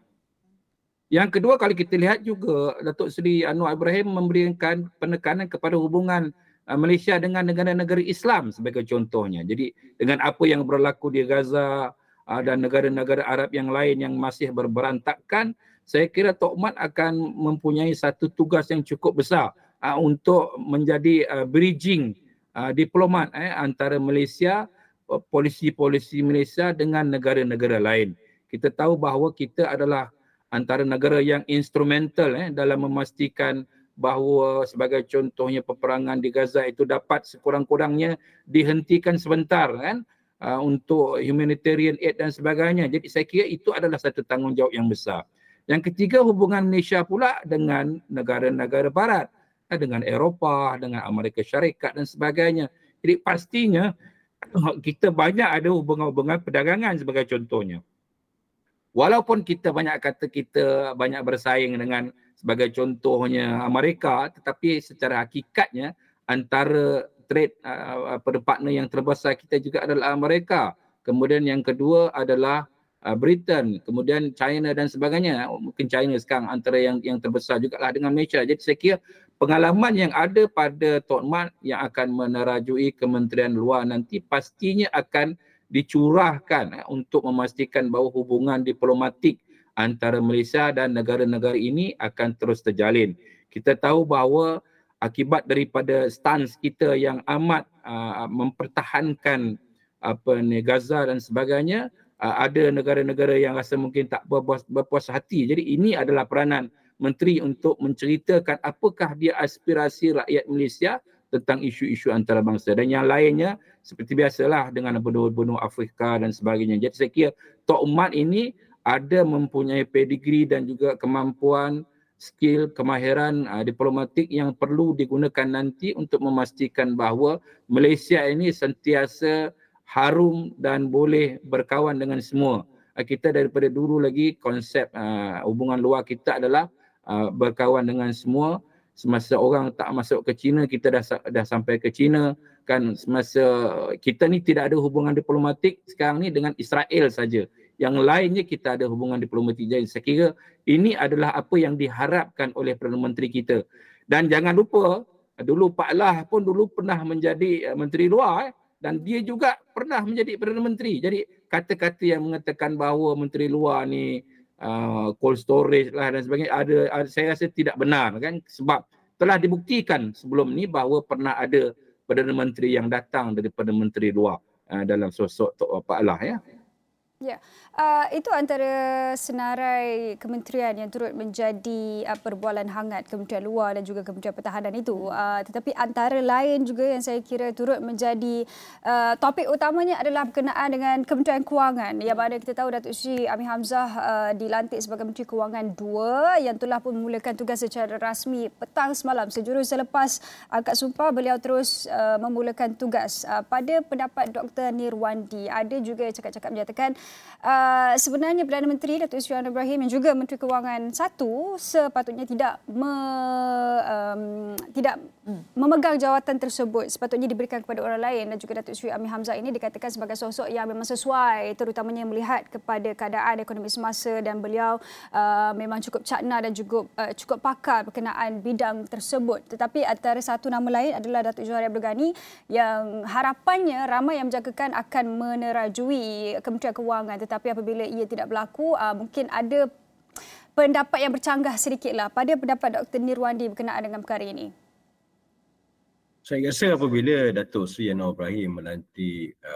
Yang kedua, kalau kita lihat juga Datuk Seri Anwar Ibrahim memberikan penekanan kepada hubungan uh, Malaysia dengan negara-negara Islam sebagai contohnya. Jadi dengan apa yang berlaku di Gaza uh, dan negara-negara Arab yang lain yang masih berberantakan, saya kira Tok Mat akan mempunyai satu tugas yang cukup besar uh, untuk menjadi uh, bridging uh, diplomat eh, antara Malaysia, uh, polisi-polisi Malaysia dengan negara-negara lain. Kita tahu bahawa kita adalah antara negara yang instrumental eh, dalam memastikan bahawa sebagai contohnya peperangan di Gaza itu dapat sekurang-kurangnya dihentikan sebentar kan uh, untuk humanitarian aid dan sebagainya. Jadi saya kira itu adalah satu tanggungjawab yang besar. Yang ketiga, hubungan Malaysia pula dengan negara-negara barat, eh, dengan Eropah, dengan Amerika Syarikat dan sebagainya. Jadi pastinya kita banyak ada hubungan-hubungan perdagangan sebagai contohnya. Walaupun kita banyak kata kita banyak bersaing dengan sebagai contohnya Amerika, tetapi secara hakikatnya antara trade uh, partner yang terbesar kita juga adalah Amerika. Kemudian yang kedua adalah uh, Britain, kemudian China dan sebagainya. Mungkin China sekarang antara yang yang terbesar juga lah dengan Malaysia. Jadi saya kira pengalaman yang ada pada Tok Mat yang akan menerajui Kementerian Luar nanti pastinya akan dicurahkan eh, untuk memastikan bahawa hubungan diplomatik antara Malaysia dan negara-negara ini akan terus terjalin. Kita tahu bahawa akibat daripada stans kita yang amat uh, mempertahankan apa ni Gaza dan sebagainya, uh, ada negara-negara yang rasa mungkin tak berpuas, berpuas hati. Jadi ini adalah peranan menteri untuk menceritakan apakah dia aspirasi rakyat Malaysia tentang isu-isu antarabangsa dan yang lainnya seperti biasalah dengan benua-benua Afrika dan sebagainya. Jadi saya kira Tok Mat ini ada mempunyai pedigree dan juga kemampuan, skill, kemahiran uh, diplomatik yang perlu digunakan nanti untuk memastikan bahawa Malaysia ini sentiasa harum dan boleh berkawan dengan semua. Uh, kita daripada dulu lagi konsep uh, hubungan luar kita adalah uh, berkawan dengan semua. Semasa orang tak masuk ke China, kita dah dah sampai ke China kan. Semasa kita ni tidak ada hubungan diplomatik sekarang ni dengan Israel saja. Yang lainnya kita ada hubungan diplomatik. Jadi saya kira ini adalah apa yang diharapkan oleh Perdana Menteri kita. Dan jangan lupa, dulu Pak Lah pun dulu pernah menjadi Menteri Luar eh, dan dia juga pernah menjadi Perdana Menteri. Jadi kata-kata yang mengatakan bahawa Menteri Luar ni Uh, cold storage lah dan sebagainya ada, ada saya rasa tidak benar kan, sebab telah dibuktikan sebelum ni bahawa pernah ada Perdana Menteri yang datang daripada Menteri Luar uh, dalam sosok Tok Pak Lah ya. Ya, uh, itu antara senarai kementerian yang turut menjadi uh, perbualan hangat Kementerian Luar dan juga Kementerian Pertahanan itu. Uh, tetapi antara lain juga yang saya kira turut menjadi uh, topik utamanya adalah berkenaan dengan Kementerian Kewangan. Yang mana kita tahu Datuk Seri Amir Hamzah uh, dilantik sebagai Menteri Kewangan dua yang telah pun memulakan tugas secara rasmi petang semalam. Sejurus selepas akad sumpah, beliau terus uh, memulakan tugas. Uh, pada pendapat Doktor Nirwandi, ada juga yang cakap-cakap menyatakan Uh, sebenarnya Perdana Menteri Datuk Seri Anwar Ibrahim yang juga Menteri Kewangan satu sepatutnya tidak me, um, tidak hmm. memegang jawatan tersebut, sepatutnya diberikan kepada orang lain. Dan juga Datuk Seri Amir Hamzah ini dikatakan sebagai sosok yang memang sesuai, terutamanya melihat kepada keadaan ekonomi semasa, dan beliau uh, memang cukup cakna dan juga uh, cukup pakar berkenaan bidang tersebut. Tetapi antara satu nama lain adalah Datuk Johari Abdul Ghani yang harapannya ramai yang menjangkakan akan menerajui Kementerian Kewangan. Tetapi apabila ia tidak berlaku, uh, mungkin ada pendapat yang bercanggah sedikitlah. Pada pendapat Doktor Nirwandi berkenaan dengan perkara ini. Saya rasa apabila Datuk Seri Anwar Ibrahim melantik uh,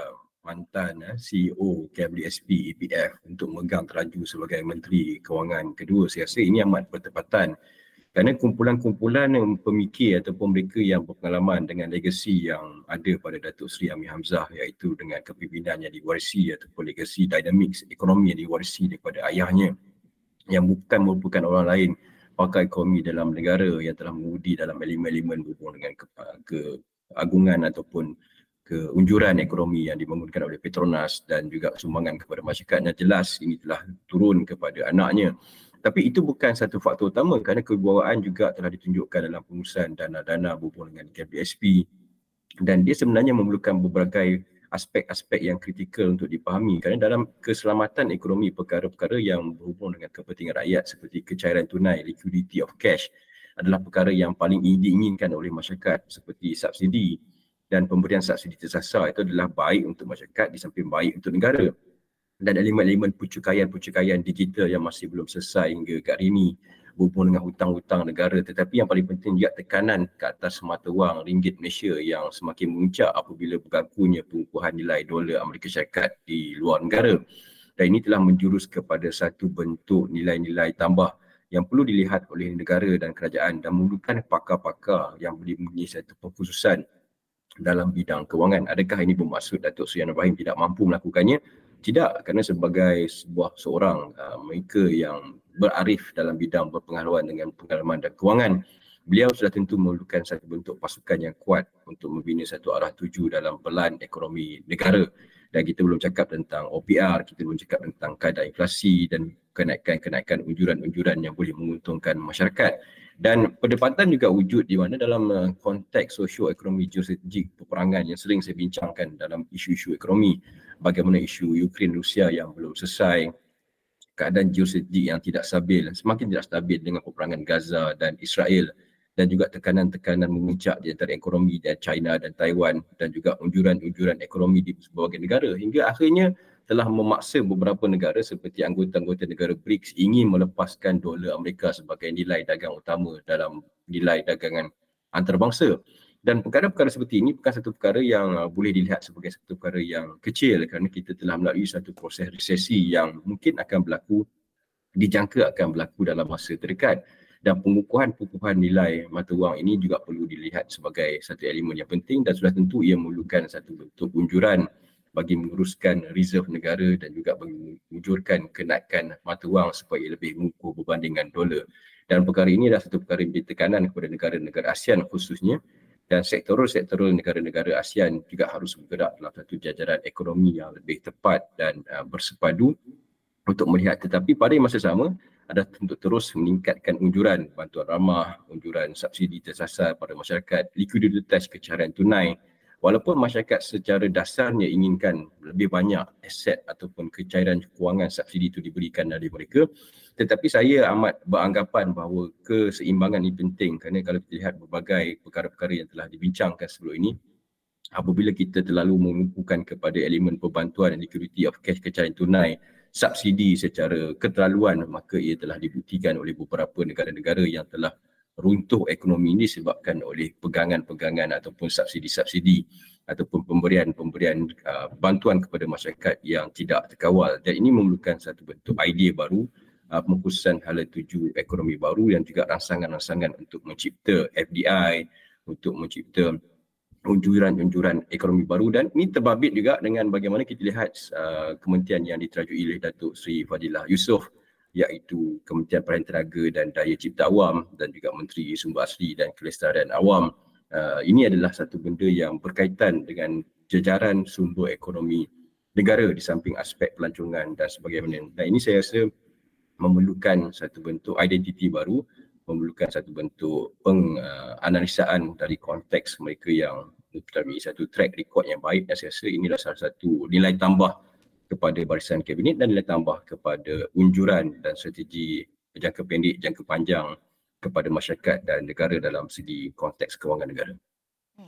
mantan eh, C E O K W S P E P F untuk memegang teraju sebagai Menteri Kewangan kedua. Saya rasa ini amat bertepatan kerana kumpulan-kumpulan pemikir ataupun mereka yang berpengalaman dengan legasi yang ada pada Datuk Seri Amir Hamzah, iaitu dengan kepimpinan yang diwarisi ataupun legasi dinamik ekonomi yang diwarisi daripada ayahnya, yang bukan merupakan orang lain pakar ekonomi dalam negara yang telah mengundi dalam elemen-elemen berhubung dengan ke, keagungan ataupun keunjuran ekonomi yang dibangunkan oleh Petronas dan juga sumbangan kepada masyarakat, yang jelas ini telah turun kepada anaknya. Tapi itu bukan satu faktor utama kerana kewibawaan juga telah ditunjukkan dalam pengurusan dana-dana berhubung dengan K W S P, dan dia sebenarnya memerlukan beberapa aspek-aspek yang kritikal untuk dipahami kerana dalam keselamatan ekonomi perkara-perkara yang berhubung dengan kepentingan rakyat seperti kecairan tunai, liquidity of cash adalah perkara yang paling diinginkan oleh masyarakat, seperti subsidi dan pemberian subsidi tersasar itu adalah baik untuk masyarakat di samping baik untuk negara. Dan elemen-elemen pucukaian-pucukaian digital yang masih belum selesai hingga ke hari ini berhubung dengan hutang-hutang negara, tetapi yang paling penting juga tekanan ke atas mata wang ringgit Malaysia yang semakin memuncak apabila berlakunya pengukuhan nilai dolar Amerika Syarikat di luar negara. Dan ini telah menjurus kepada satu bentuk nilai-nilai tambah yang perlu dilihat oleh negara dan kerajaan dan memerlukan pakar-pakar yang boleh mempunyai satu perkhususan dalam bidang kewangan. Adakah ini bermaksud Datuk Seri Anwar Ibrahim tidak mampu melakukannya? Tidak, kerana sebagai sebuah seorang uh, mereka yang berarif dalam bidang berpengalaman dengan pengalaman dan kewangan, beliau sudah tentu memerlukan satu bentuk pasukan yang kuat untuk membina satu arah tuju dalam pelan ekonomi negara. Dan kita belum cakap tentang O P R, kita belum cakap tentang kadar inflasi dan kenaikan-kenaikan unjuran-unjuran yang boleh menguntungkan masyarakat. Dan perdebatan juga wujud di mana dalam uh, konteks socio-ekonomi geostrategik peperangan yang sering saya bincangkan dalam isu-isu ekonomi, bagaimana isu Ukraine Rusia yang belum selesai, keadaan geostrategik yang tidak stabil, semakin tidak stabil dengan peperangan Gaza dan Israel, dan juga tekanan-tekanan memuncak di antara ekonomi dan China dan Taiwan, dan juga unjuran-unjuran ekonomi di berbagai negara, hingga akhirnya telah memaksa beberapa negara seperti anggota-anggota negara BRICS ingin melepaskan dolar Amerika sebagai nilai dagang utama dalam nilai dagangan antarabangsa. Dan perkara-perkara seperti ini bukan satu perkara yang boleh dilihat sebagai satu perkara yang kecil kerana kita telah melalui satu proses resesi yang mungkin akan berlaku, dijangka akan berlaku dalam masa terdekat. Dan pengukuhan-pengukuhan nilai mata wang ini juga perlu dilihat sebagai satu elemen yang penting dan sudah tentu ia memerlukan satu bentuk unjuran bagi menguruskan reserve negara dan juga mengunjurkan kenaikan mata wang supaya lebih mengukur berbandingan dolar. Dan perkara ini adalah satu perkara yang menjadi tekanan kepada negara-negara ASEAN khususnya, dan sektoral-sektoral negara-negara ASEAN juga harus bergerak dalam satu jajaran ekonomi yang lebih tepat dan uh, bersepadu untuk melihat. Tetapi pada masa sama adalah untuk terus meningkatkan unjuran bantuan ramah, unjuran subsidi tersasar pada masyarakat, likuiditas kecairan tunai. Walaupun masyarakat secara dasarnya inginkan lebih banyak aset ataupun kecairan kewangan subsidi itu diberikan dari mereka, tetapi saya amat beranggapan bahawa keseimbangan ini penting kerana kalau kita lihat berbagai perkara-perkara yang telah dibincangkan sebelum ini, apabila kita terlalu mengukuhkan kepada elemen perbantuan dan liquidity of cash kecairan tunai, subsidi secara keterlaluan, maka ia telah dibuktikan oleh beberapa negara-negara yang telah runtuh ekonomi ini disebabkan oleh pegangan-pegangan ataupun subsidi-subsidi ataupun pemberian-pemberian uh, bantuan kepada masyarakat yang tidak terkawal. Dan ini memerlukan satu bentuk idea baru, uh, pengkhususan hala tuju ekonomi baru dan juga rangsangan-rangsangan untuk mencipta F D I, untuk mencipta unjuran-unjuran ekonomi baru. Dan ini terbabit juga dengan bagaimana kita lihat uh, kementerian yang diterajui oleh Datuk Seri Fadilah Yusof, iaitu Kementerian Peranan Tenaga dan Daya Cipta Awam dan juga Menteri Sumber Asli dan Kelestarian Awam. Uh, ini adalah satu benda yang berkaitan dengan jajaran sumber ekonomi negara di samping aspek pelancongan dan sebagainya. Dan ini saya rasa memerlukan satu bentuk identiti baru, memerlukan satu bentuk penganalisaan dari konteks mereka yang mempunyai satu track record yang baik, dan saya rasa inilah salah satu nilai tambah kepada barisan kabinet dan nilai tambah kepada unjuran dan strategi jangka pendek, jangka panjang kepada masyarakat dan negara dalam segi konteks kewangan negara. Hmm.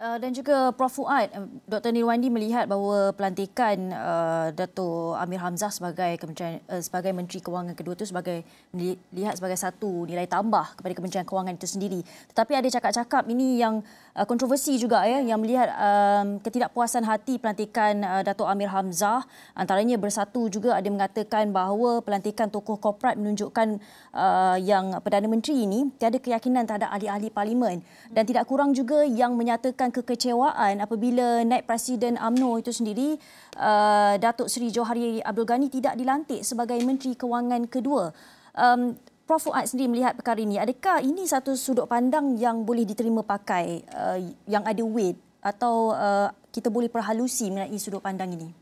Uh, dan juga Prof Fuad, uh, Doktor Nirwandi melihat bahawa pelantikan uh, Dato' Amir Hamzah sebagai Kementerian uh, sebagai Menteri Kewangan kedua itu sebagai dilihat sebagai satu nilai tambah kepada Kementerian Kewangan itu sendiri. Tetapi ada cakap-cakap ini yang uh, kontroversi juga ya, yang melihat um, ketidakpuasan hati pelantikan uh, Dato' Amir Hamzah. Antaranya Bersatu juga ada mengatakan bahawa pelantikan tokoh korporat menunjukkan uh, yang Perdana Menteri ini tiada keyakinan terhadap ahli-ahli parlimen, dan tidak kurang juga yang menyatakan kekecewaan apabila naib Presiden U M N O itu sendiri, uh, Datuk Seri Johari Abdul Ghani tidak dilantik sebagai Menteri Kewangan kedua. Um, Prof Fuad sendiri melihat perkara ini, adakah ini satu sudut pandang yang boleh diterima pakai, uh, yang ada weight, atau uh, kita boleh perhalusi mengenai sudut pandang ini?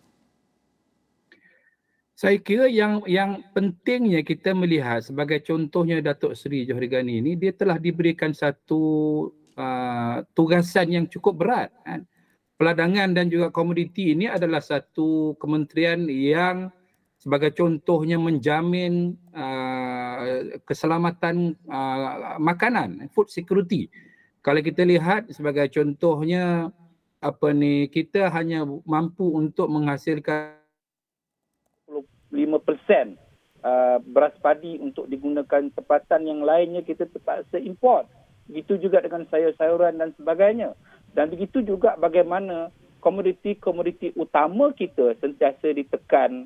Saya kira yang yang pentingnya kita melihat sebagai contohnya Datuk Seri Johari Ghani ini, dia telah diberikan satu uh, tugasan yang cukup berat. Kan? Peladangan dan juga komoditi ini adalah satu kementerian yang sebagai contohnya menjamin uh, keselamatan uh, makanan, food security. Kalau kita lihat sebagai contohnya, apa ni, kita hanya mampu untuk menghasilkan lima peratus uh, beras padi untuk digunakan tempatan, yang lainnya kita terpaksa import. Begitu juga dengan sayur-sayuran dan sebagainya. Dan begitu juga bagaimana komoditi-komoditi utama kita sentiasa ditekan,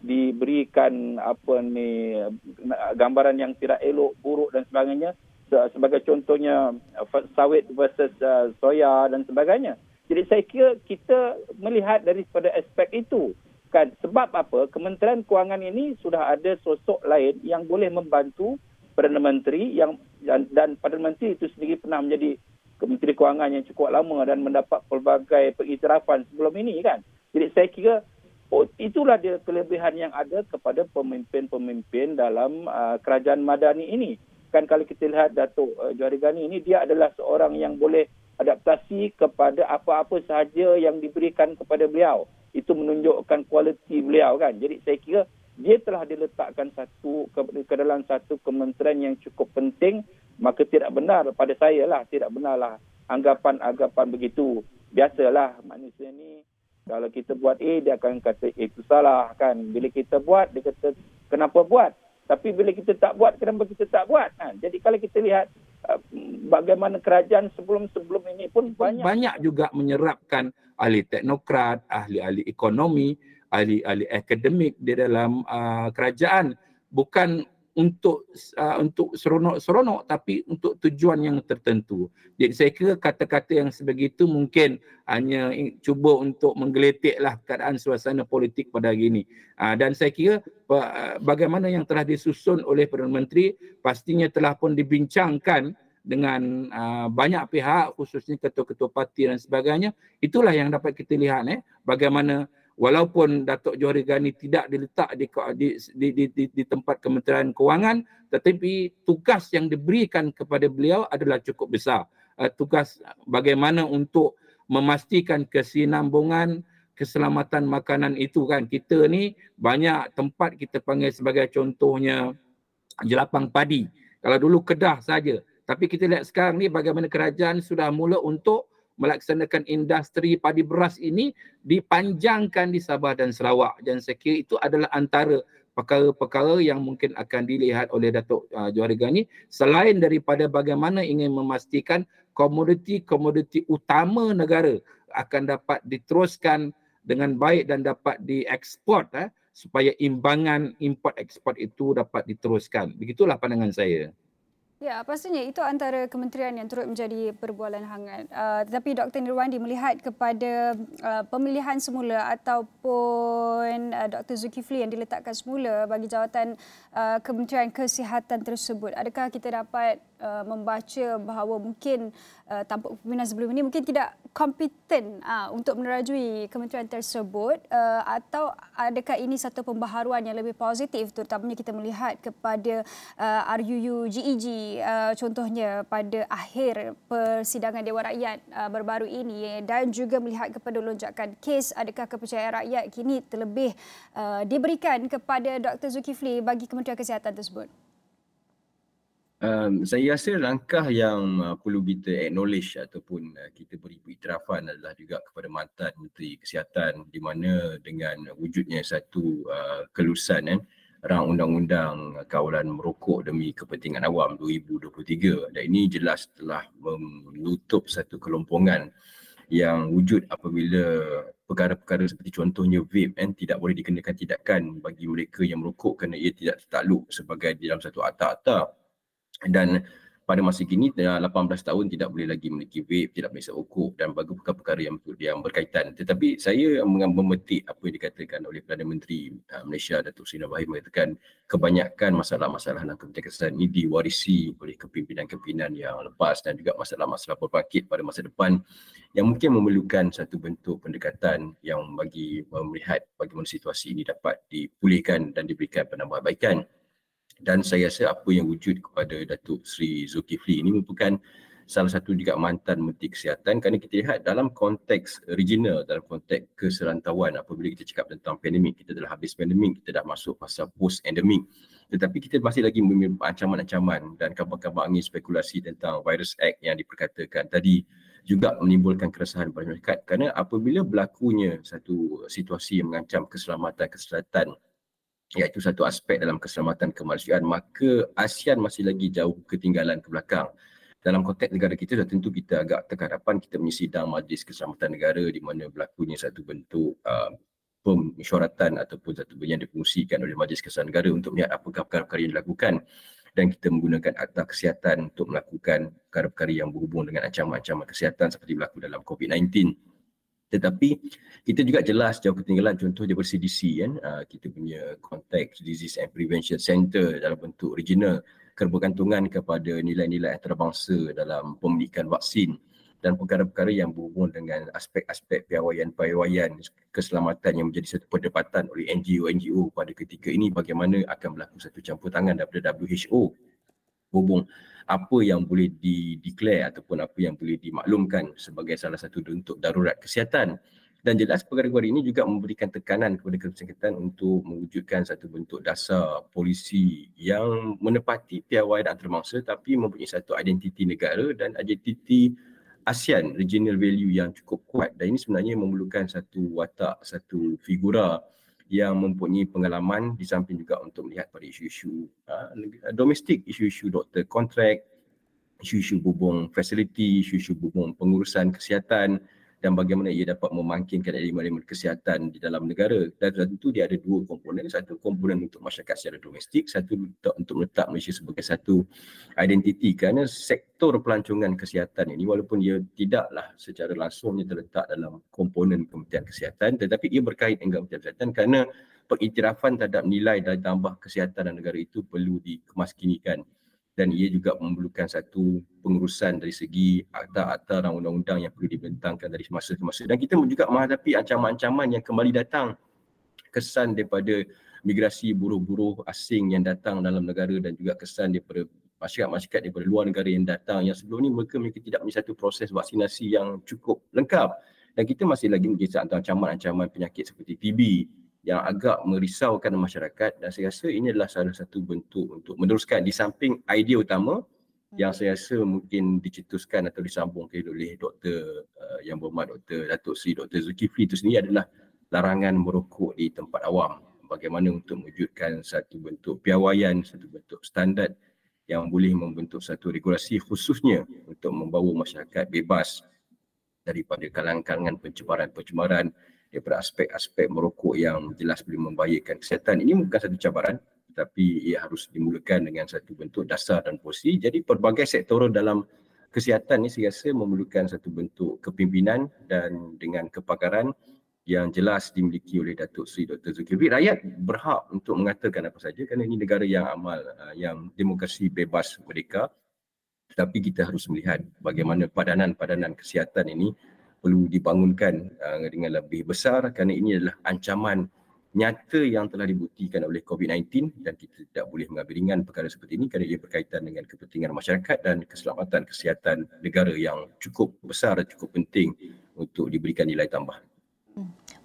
diberikan apa ni gambaran yang tidak elok, buruk dan sebagainya. Sebagai contohnya sawit versus uh, soya dan sebagainya. Jadi saya kira kita melihat daripada aspek itu. Kan, sebab apa? Kementerian Kewangan ini sudah ada sosok lain yang boleh membantu Perdana Menteri, yang dan, dan Perdana Menteri itu sendiri pernah menjadi Menteri Kewangan yang cukup lama dan mendapat pelbagai pengiktirafan sebelum ini kan. Jadi saya kira oh, itulah dia kelebihan yang ada kepada pemimpin-pemimpin dalam uh, kerajaan madani ini. Kan kalau kita lihat Datuk uh, Johari Ghani ini, dia adalah seorang yang boleh adaptasi kepada apa-apa sahaja yang diberikan kepada beliau. Itu menunjukkan kualiti beliau kan. Jadi saya kira dia telah diletakkan satu ke, ke dalam satu kementerian yang cukup penting. Maka tidak benar pada saya lah, tidak benarlah anggapan-anggapan begitu. Biasalah manusia ni, kalau kita buat A, dia akan kata A itu salah kan. Bila kita buat, dia kata kenapa buat. Tapi bila kita tak buat, kenapa kita tak buat. Ha, jadi kalau kita lihat uh, bagaimana kerajaan sebelum-sebelum ini pun banyak. Banyak juga menyerapkan ahli teknokrat, ahli-ahli ekonomi, ahli-ahli akademik di dalam uh, kerajaan. Bukan untuk uh, untuk seronok-seronok, tapi untuk tujuan yang tertentu. Jadi saya kira kata-kata yang sebegitu mungkin hanya cuba untuk menggeletiklah keadaan suasana politik pada hari ini. Uh, dan saya kira uh, bagaimana yang telah disusun oleh Perdana Menteri pastinya telah pun dibincangkan dengan uh, banyak pihak, khususnya ketua-ketua parti dan sebagainya. Itulah yang dapat kita lihat eh, bagaimana walaupun Datuk Johari Ghani tidak diletak di, di, di, di, di tempat Kementerian Kewangan, tetapi tugas yang diberikan kepada beliau adalah cukup besar. Uh, tugas bagaimana untuk memastikan kesinambungan keselamatan makanan itu kan. Kita ni banyak tempat kita panggil sebagai contohnya jelapang padi. Kalau dulu Kedah saja. Tapi kita lihat sekarang ni bagaimana kerajaan sudah mula untuk melaksanakan industri padi beras ini dipanjangkan di Sabah dan Sarawak. Dan saya kira itu adalah antara perkara-perkara yang mungkin akan dilihat oleh Datuk uh, Johari Ghani, selain daripada bagaimana ingin memastikan komoditi-komoditi utama negara akan dapat diteruskan dengan baik dan dapat dieksport eh, supaya imbangan import ekspor itu dapat diteruskan. Begitulah pandangan saya. Ya, pastinya itu antara kementerian yang turut menjadi perbualan hangat. Uh, tetapi Doktor Nirwandi melihat kepada uh, pemilihan semula ataupun uh, Doktor Zulkifli yang diletakkan semula bagi jawatan uh, Kementerian Kesihatan tersebut, adakah kita dapat uh, membaca bahawa mungkin uh, tampuk pimpinan sebelum ini mungkin tidak kompeten uh, untuk menerajui kementerian tersebut, uh, atau adakah ini satu pembaharuan yang lebih positif, terutamanya kita melihat kepada uh, R U U G E G Uh, contohnya pada akhir persidangan Dewan Rakyat uh, baru-baru ini, dan juga melihat kepada lonjakan kes, adakah kepercayaan rakyat kini terlebih uh, diberikan kepada Doktor Zulkifli bagi Kementerian Kesihatan tersebut? Um, saya rasa langkah yang uh, perlu kita acknowledge ataupun uh, kita beri iktirafan adalah juga kepada mantan Menteri Kesihatan, di mana dengan wujudnya satu uh, kelulusan eh, rang undang-undang kawalan merokok demi kepentingan awam dua ribu dua puluh tiga, dan ini jelas telah menutup satu kelompongan yang wujud apabila perkara-perkara seperti contohnya vape eh, tidak boleh dikenakan tindakan bagi mereka yang merokok kerana ia tidak tertakluk sebagai di dalam satu akta-akta. Dan pada masa kini lapan belas tahun tidak boleh lagi memiliki vape, tidak boleh serokok dan bagi perkara-perkara yang, yang berkaitan. Tetapi saya memetik apa yang dikatakan oleh Perdana Menteri uh, Malaysia Datuk Seri Ibrahim mengatakan kebanyakan masalah-masalah dalam Kementerian Kesihatan ini diwarisi oleh kepimpinan-kepimpinan yang lepas dan juga masalah-masalah berbangkit pada masa depan yang mungkin memerlukan satu bentuk pendekatan yang bagi melihat bagaimana situasi ini dapat dipulihkan dan diberikan penambahbaikan. Dan saya rasa apa yang wujud kepada Datuk Seri Zulkifli ini merupakan salah satu juga mantan Menteri Kesihatan, kerana kita lihat dalam konteks regional, dalam konteks keserantauan, apabila kita cakap tentang pandemik, kita dah habis pandemik, kita dah masuk fasa post-endemik, tetapi kita masih lagi memiliki ancaman-ancaman dan kabar-kabar angin spekulasi tentang Virus Act yang diperkatakan tadi juga menimbulkan keresahan pada masyarakat, kerana apabila berlakunya satu situasi yang mengancam keselamatan kesihatan, iaitu satu aspek dalam keselamatan kemanusiaan, maka ASEAN masih lagi jauh ketinggalan ke belakang. Dalam konteks negara kita, dah tentu kita agak terhadapan kita punya sidang Majlis Keselamatan Negara di mana berlakunya satu bentuk uh, pemesyuaratan ataupun satu benda yang difungsikan oleh Majlis Keselamatan Negara untuk melihat apakah perkara-perkara yang dilakukan, dan kita menggunakan akta kesihatan untuk melakukan perkara-perkara yang berhubung dengan ancaman-ancaman kesihatan seperti berlaku dalam COVID sembilan belas. Tetapi kita juga jelas jauh ketinggalan, contoh daripada C D C kan, uh, kita punya konteks Disease and Prevention Center dalam bentuk regional, kebergantungan kepada nilai-nilai antarabangsa dalam pemilikan vaksin dan perkara-perkara yang berhubung dengan aspek-aspek piawaian-piawaian keselamatan yang menjadi satu perdebatan oleh N G O-N G O pada ketika ini, bagaimana akan berlaku satu campur tangan daripada W H O hubung apa yang boleh di-declare ataupun apa yang boleh dimaklumkan sebagai salah satu bentuk darurat kesihatan. Dan jelas perkara-perkara ini juga memberikan tekanan kepada Kementerian Kesihatan untuk mewujudkan satu bentuk dasar polisi yang menepati piawaian antarabangsa tapi mempunyai satu identiti negara dan identiti ASEAN, regional value yang cukup kuat. Dan ini sebenarnya memerlukan satu watak, satu figura yang mempunyai pengalaman di samping juga untuk melihat pada isu-isu uh, domestik, isu-isu doktor kontrak, isu-isu berhubung fasiliti, isu-isu berhubung pengurusan kesihatan dan bagaimana ia dapat memangkinkan elemen-elemen kesihatan di dalam negara. Dan tentu dia ada dua komponen, satu komponen untuk masyarakat secara domestik, satu untuk meletak Malaysia sebagai satu identiti, kerana sektor pelancongan kesihatan ini walaupun ia tidaklah secara langsungnya terletak dalam komponen Kementerian Kesihatan, tetapi ia berkait dengan Kementerian Kesihatan kerana pengiktirafan terhadap nilai dan tambah kesihatan dan negara itu perlu dikemaskinikan. Dan ia juga memerlukan satu pengurusan dari segi akta-akta dan undang-undang yang perlu dibentangkan dari masa ke masa. Dan kita juga menghadapi ancaman-ancaman yang kembali datang, kesan daripada migrasi buruh-buruh asing yang datang dalam negara dan juga kesan daripada masyarakat-masyarakat daripada luar negara yang datang yang sebelum ini mereka, mereka tidak mempunyai satu proses vaksinasi yang cukup lengkap. Dan kita masih lagi menjadi ancaman-ancaman penyakit seperti T B yang agak merisaukan masyarakat, dan saya rasa ini adalah salah satu bentuk untuk meneruskan di samping idea utama yang saya rasa mungkin dicetuskan atau disambungkan oleh Doktor uh, yang berhormat Doktor Datuk Seri Doktor Zulkifli itu sendiri adalah larangan merokok di tempat awam. Bagaimana untuk mewujudkan satu bentuk piawaian, satu bentuk standard yang boleh membentuk satu regulasi khususnya untuk membawa masyarakat bebas daripada kalangan-kalangan pencemaran-pencemaran daripada aspek-aspek merokok yang jelas boleh membahayakan kesihatan. Ini bukan satu cabaran, tetapi ia harus dimulakan dengan satu bentuk dasar dan polisi. Jadi pelbagai sektoral dalam kesihatan ini saya rasa memerlukan satu bentuk kepimpinan dan dengan kepakaran yang jelas dimiliki oleh Datuk Seri Doktor Zulkifli. Rakyat berhak untuk mengatakan apa saja kerana ini negara yang amal, yang demokrasi bebas merdeka. Tetapi kita harus melihat bagaimana padanan-padanan kesihatan ini perlu dibangunkan uh, dengan lebih besar kerana ini adalah ancaman nyata yang telah dibuktikan oleh COVID sembilan belas dan kita tidak boleh mengambil ringan perkara seperti ini kerana ia berkaitan dengan kepentingan masyarakat dan keselamatan kesihatan negara yang cukup besar dan cukup penting untuk diberikan nilai tambah. Hmm.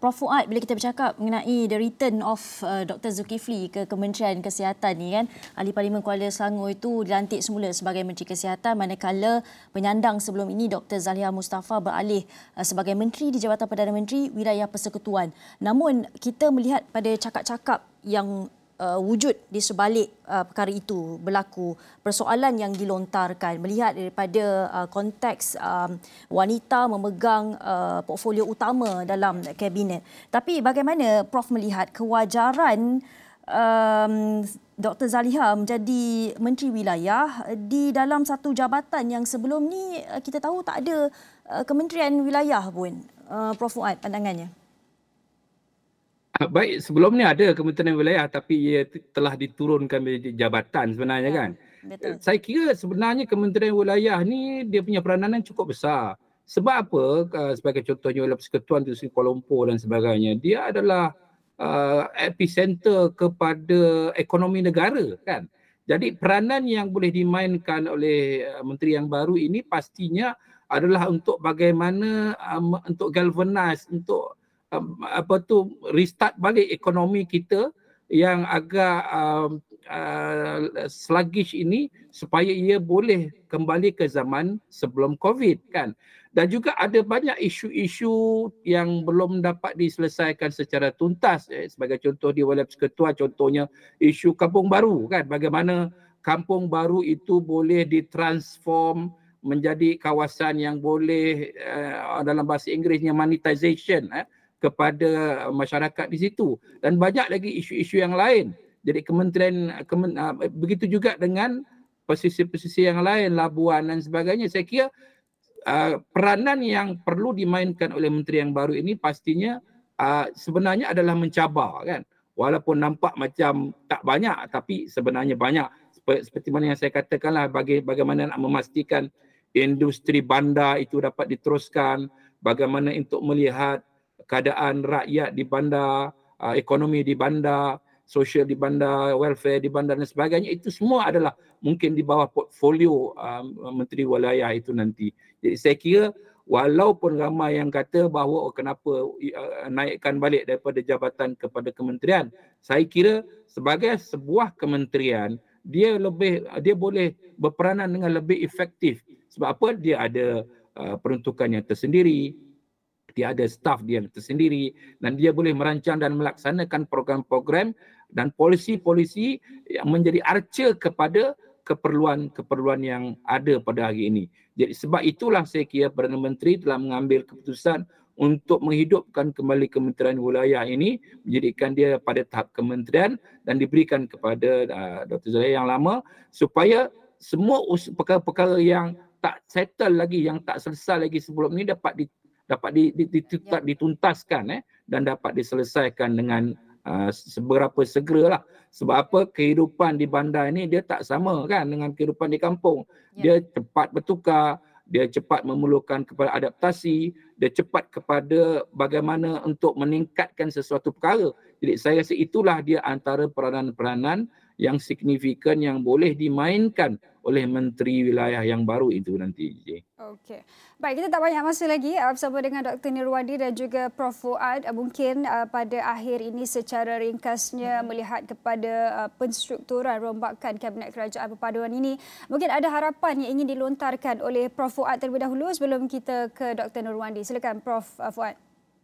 Prof Fuad, bila kita bercakap mengenai the return of uh, Doktor Zulkifli ke Kementerian Kesihatan ni kan, Ahli Parlimen Kuala Selangor itu dilantik semula sebagai Menteri Kesihatan, manakala penyandang sebelum ini Doktor Zaliha Mustafa beralih uh, sebagai Menteri di Jabatan Perdana Menteri Wilayah Persekutuan. Namun kita melihat pada cakap-cakap yang Uh, wujud di sebalik uh, perkara itu berlaku, persoalan yang dilontarkan melihat daripada uh, konteks um, wanita memegang uh, portfolio utama dalam kabinet. Tapi bagaimana Prof melihat kewajaran um, Doktor Zaliha menjadi Menteri Wilayah di dalam satu jabatan yang sebelum ni uh, kita tahu tak ada uh, Kementerian Wilayah pun. Uh, Prof Fuad, pandangannya? Baik, sebelum ni ada Kementerian Wilayah tapi ia telah diturunkan menjadi jabatan sebenarnya kan. Betul. Saya kira sebenarnya Kementerian Wilayah ni dia punya peranan cukup besar. Sebab apa? Sebagai contohnya Wilayah Persekutuan di Kuala Lumpur dan sebagainya, dia adalah uh, epicenter kepada ekonomi negara kan. Jadi peranan yang boleh dimainkan oleh uh, menteri yang baru ini pastinya adalah untuk bagaimana um, untuk galvanize, untuk apa tu restart balik ekonomi kita yang agak um, uh, sluggish ini supaya ia boleh kembali ke zaman sebelum COVID kan. Dan juga ada banyak isu-isu yang belum dapat diselesaikan secara tuntas. Eh, sebagai contoh di Wilayah Persekutuan, contohnya isu kampung baru kan. Bagaimana kampung baru itu boleh ditransform menjadi kawasan yang boleh uh, dalam bahasa Inggerisnya monetization eh. kepada masyarakat di situ, dan banyak lagi isu-isu yang lain. Jadi kementerian kemen, uh, begitu juga dengan posisi-posisi yang lain, labuan dan sebagainya. Saya kira uh, peranan yang perlu dimainkan oleh menteri yang baru ini pastinya uh, sebenarnya adalah mencabar kan. Walaupun nampak macam tak banyak tapi sebenarnya banyak. Seperti mana yang saya katakanlah, bagi bagaimana nak memastikan industri bandar itu dapat diteruskan, bagaimana untuk melihat keadaan rakyat di bandar, uh, ekonomi di bandar, sosial di bandar, welfare di bandar dan sebagainya, itu semua adalah mungkin di bawah portfolio uh, Menteri Wilayah itu nanti. Jadi saya kira walaupun ramai yang kata bahawa oh, kenapa uh, naikkan balik daripada jabatan kepada kementerian, saya kira sebagai sebuah kementerian dia lebih dia boleh berperanan dengan lebih efektif. Sebab apa? Dia ada uh, peruntukan yang tersendiri, dia ada staf dia tersendiri, dan dia boleh merancang dan melaksanakan program-program dan polisi-polisi yang menjadi arca kepada keperluan-keperluan yang ada pada hari ini. Jadi sebab itulah saya kira Perdana Menteri telah mengambil keputusan untuk menghidupkan kembali Kementerian Wilayah ini, menjadikan dia pada tahap kementerian dan diberikan kepada uh, Doktor Zaliha yang lama, supaya semua perkara-perkara yang tak settle lagi, yang tak selesai lagi sebelum ini dapat di dapat dituntaskan eh, dan dapat diselesaikan dengan uh, seberapa segeralah. Sebab apa? Kehidupan di bandar ini dia tak sama kan dengan kehidupan di kampung. Dia cepat bertukar, dia cepat memerlukan kepada adaptasi, dia cepat kepada bagaimana untuk meningkatkan sesuatu perkara. Jadi saya rasa itulah dia antara peranan-peranan yang signifikan yang boleh dimainkan oleh Menteri Wilayah yang baru itu nanti. Okey. Baik, kita tak banyak masa lagi uh, bersama dengan Doktor Nirwandi dan juga Prof Fuad. Uh, mungkin uh, pada akhir ini secara ringkasnya melihat kepada uh, penstrukturan rombakan Kabinet Kerajaan Perpaduan ini, mungkin ada harapan yang ingin dilontarkan oleh Prof Fuad terlebih dahulu sebelum kita ke Doktor Nirwandi. Silakan Prof Fuad.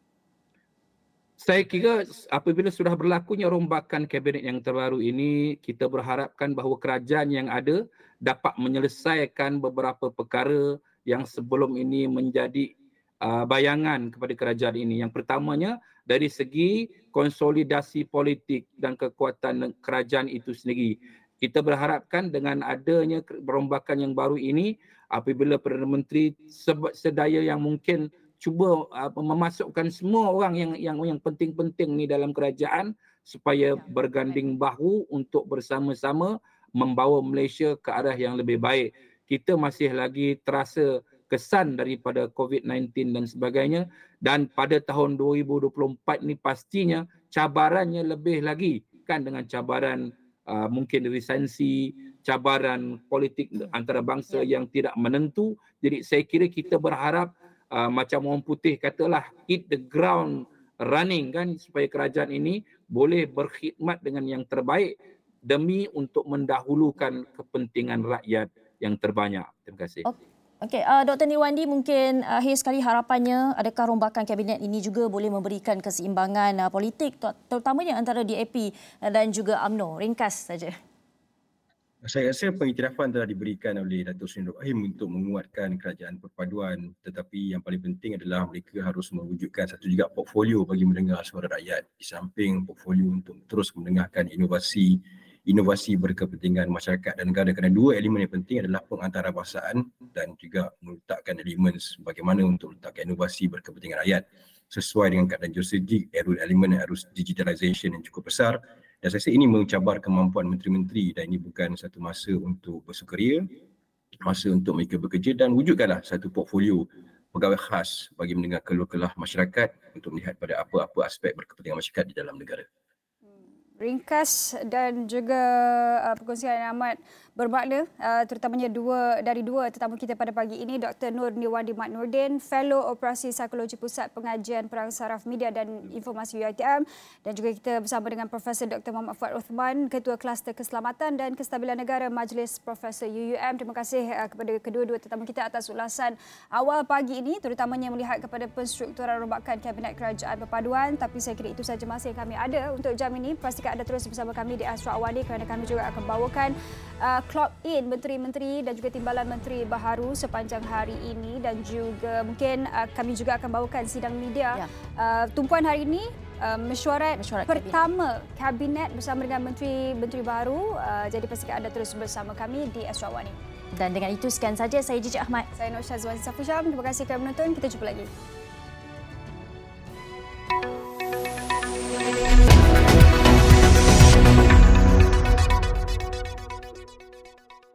Saya kira apabila sudah berlakunya rombakan kabinet yang terbaru ini, kita berharapkan bahawa kerajaan yang ada dapat menyelesaikan beberapa perkara yang sebelum ini menjadi uh, bayangan kepada kerajaan ini. Yang pertamanya dari segi konsolidasi politik dan kekuatan kerajaan itu sendiri. Kita berharapkan dengan adanya perombakan yang baru ini, apabila Perdana Menteri sedaya yang mungkin cuba uh, memasukkan semua orang yang yang yang penting-penting ni dalam kerajaan supaya berganding bahu untuk bersama-sama membawa Malaysia ke arah yang lebih baik. Kita masih lagi terasa kesan daripada covid sembilan belas dan sebagainya, dan pada tahun dua ribu dua puluh empat ni pastinya cabarannya lebih lagi kan, dengan cabaran uh, mungkin resensi, cabaran politik antarabangsa yang tidak menentu. Jadi saya kira kita berharap Uh, macam orang putih katalah hit the ground running kan, supaya kerajaan ini boleh berkhidmat dengan yang terbaik demi untuk mendahulukan kepentingan rakyat yang terbanyak. Terima kasih. Okay. Okey, uh, Doktor Nirwandi, mungkin uh, akhir sekali harapannya adakah rombakan kabinet ini juga boleh memberikan keseimbangan uh, politik terutamanya antara D A P dan juga U M N O? Ringkas saja. Saya rasa pengiktirafan telah diberikan oleh Datuk Seri Ibrahim untuk menguatkan kerajaan perpaduan, tetapi yang paling penting adalah mereka harus mewujudkan satu juga portfolio bagi mendengar suara rakyat, di samping portfolio untuk terus mendengarkan inovasi inovasi berkepentingan masyarakat dan negara, kerana dua elemen yang penting adalah pengantarabahasaan dan juga meletakkan elemen bagaimana untuk meletakkan inovasi berkepentingan rakyat sesuai dengan keadaan geostrategik, elemen arus digitalisation yang cukup besar. Dan saya rasa ini mencabar kemampuan menteri-menteri, dan ini bukan satu masa untuk bersukaria, masa untuk mereka bekerja dan wujudkanlah satu portfolio pegawai khas bagi mendengar keluh-kelah masyarakat untuk melihat pada apa-apa aspek berkepentingan masyarakat di dalam negara. Ringkas dan juga uh, perkongsian yang amat bermakna, uh, terutamanya dua dari dua tetamu kita pada pagi ini, Doktor Nur Nirwandi Mat Nordin, Fellow Operasi Psikologi Pusat Pengajian Perang Saraf Media dan Informasi U I T M, dan juga kita bersama dengan Profesor Doktor Muhammad Fuad Uthman, Ketua Kluster Keselamatan dan Kestabilan Negara Majlis Profesor U U M. Terima kasih uh, kepada kedua-dua tetamu kita atas ulasan awal pagi ini, terutamanya melihat kepada penstrukturan rombakan Kabinet Kerajaan Perpaduan. Tapi saya kira itu sahaja masa yang kami ada untuk jam ini. Pastikan anda terus bersama kami di Astro Awani kerana kami juga akan bawakan uh, clock in menteri-menteri dan juga timbalan menteri baharu sepanjang hari ini, dan juga mungkin uh, kami juga akan bawakan sidang media ya. uh, tumpuan hari ini, uh, mesyuarat, mesyuarat pertama kabinet. kabinet bersama dengan menteri-menteri baru. Uh, jadi pastikan anda terus bersama kami di Astro Awani. Dan dengan itu sekian saja, saya Cici Ahmad. Saya Nur Syazwan Safusyam. Terima kasih kerana menonton. Kita jumpa lagi.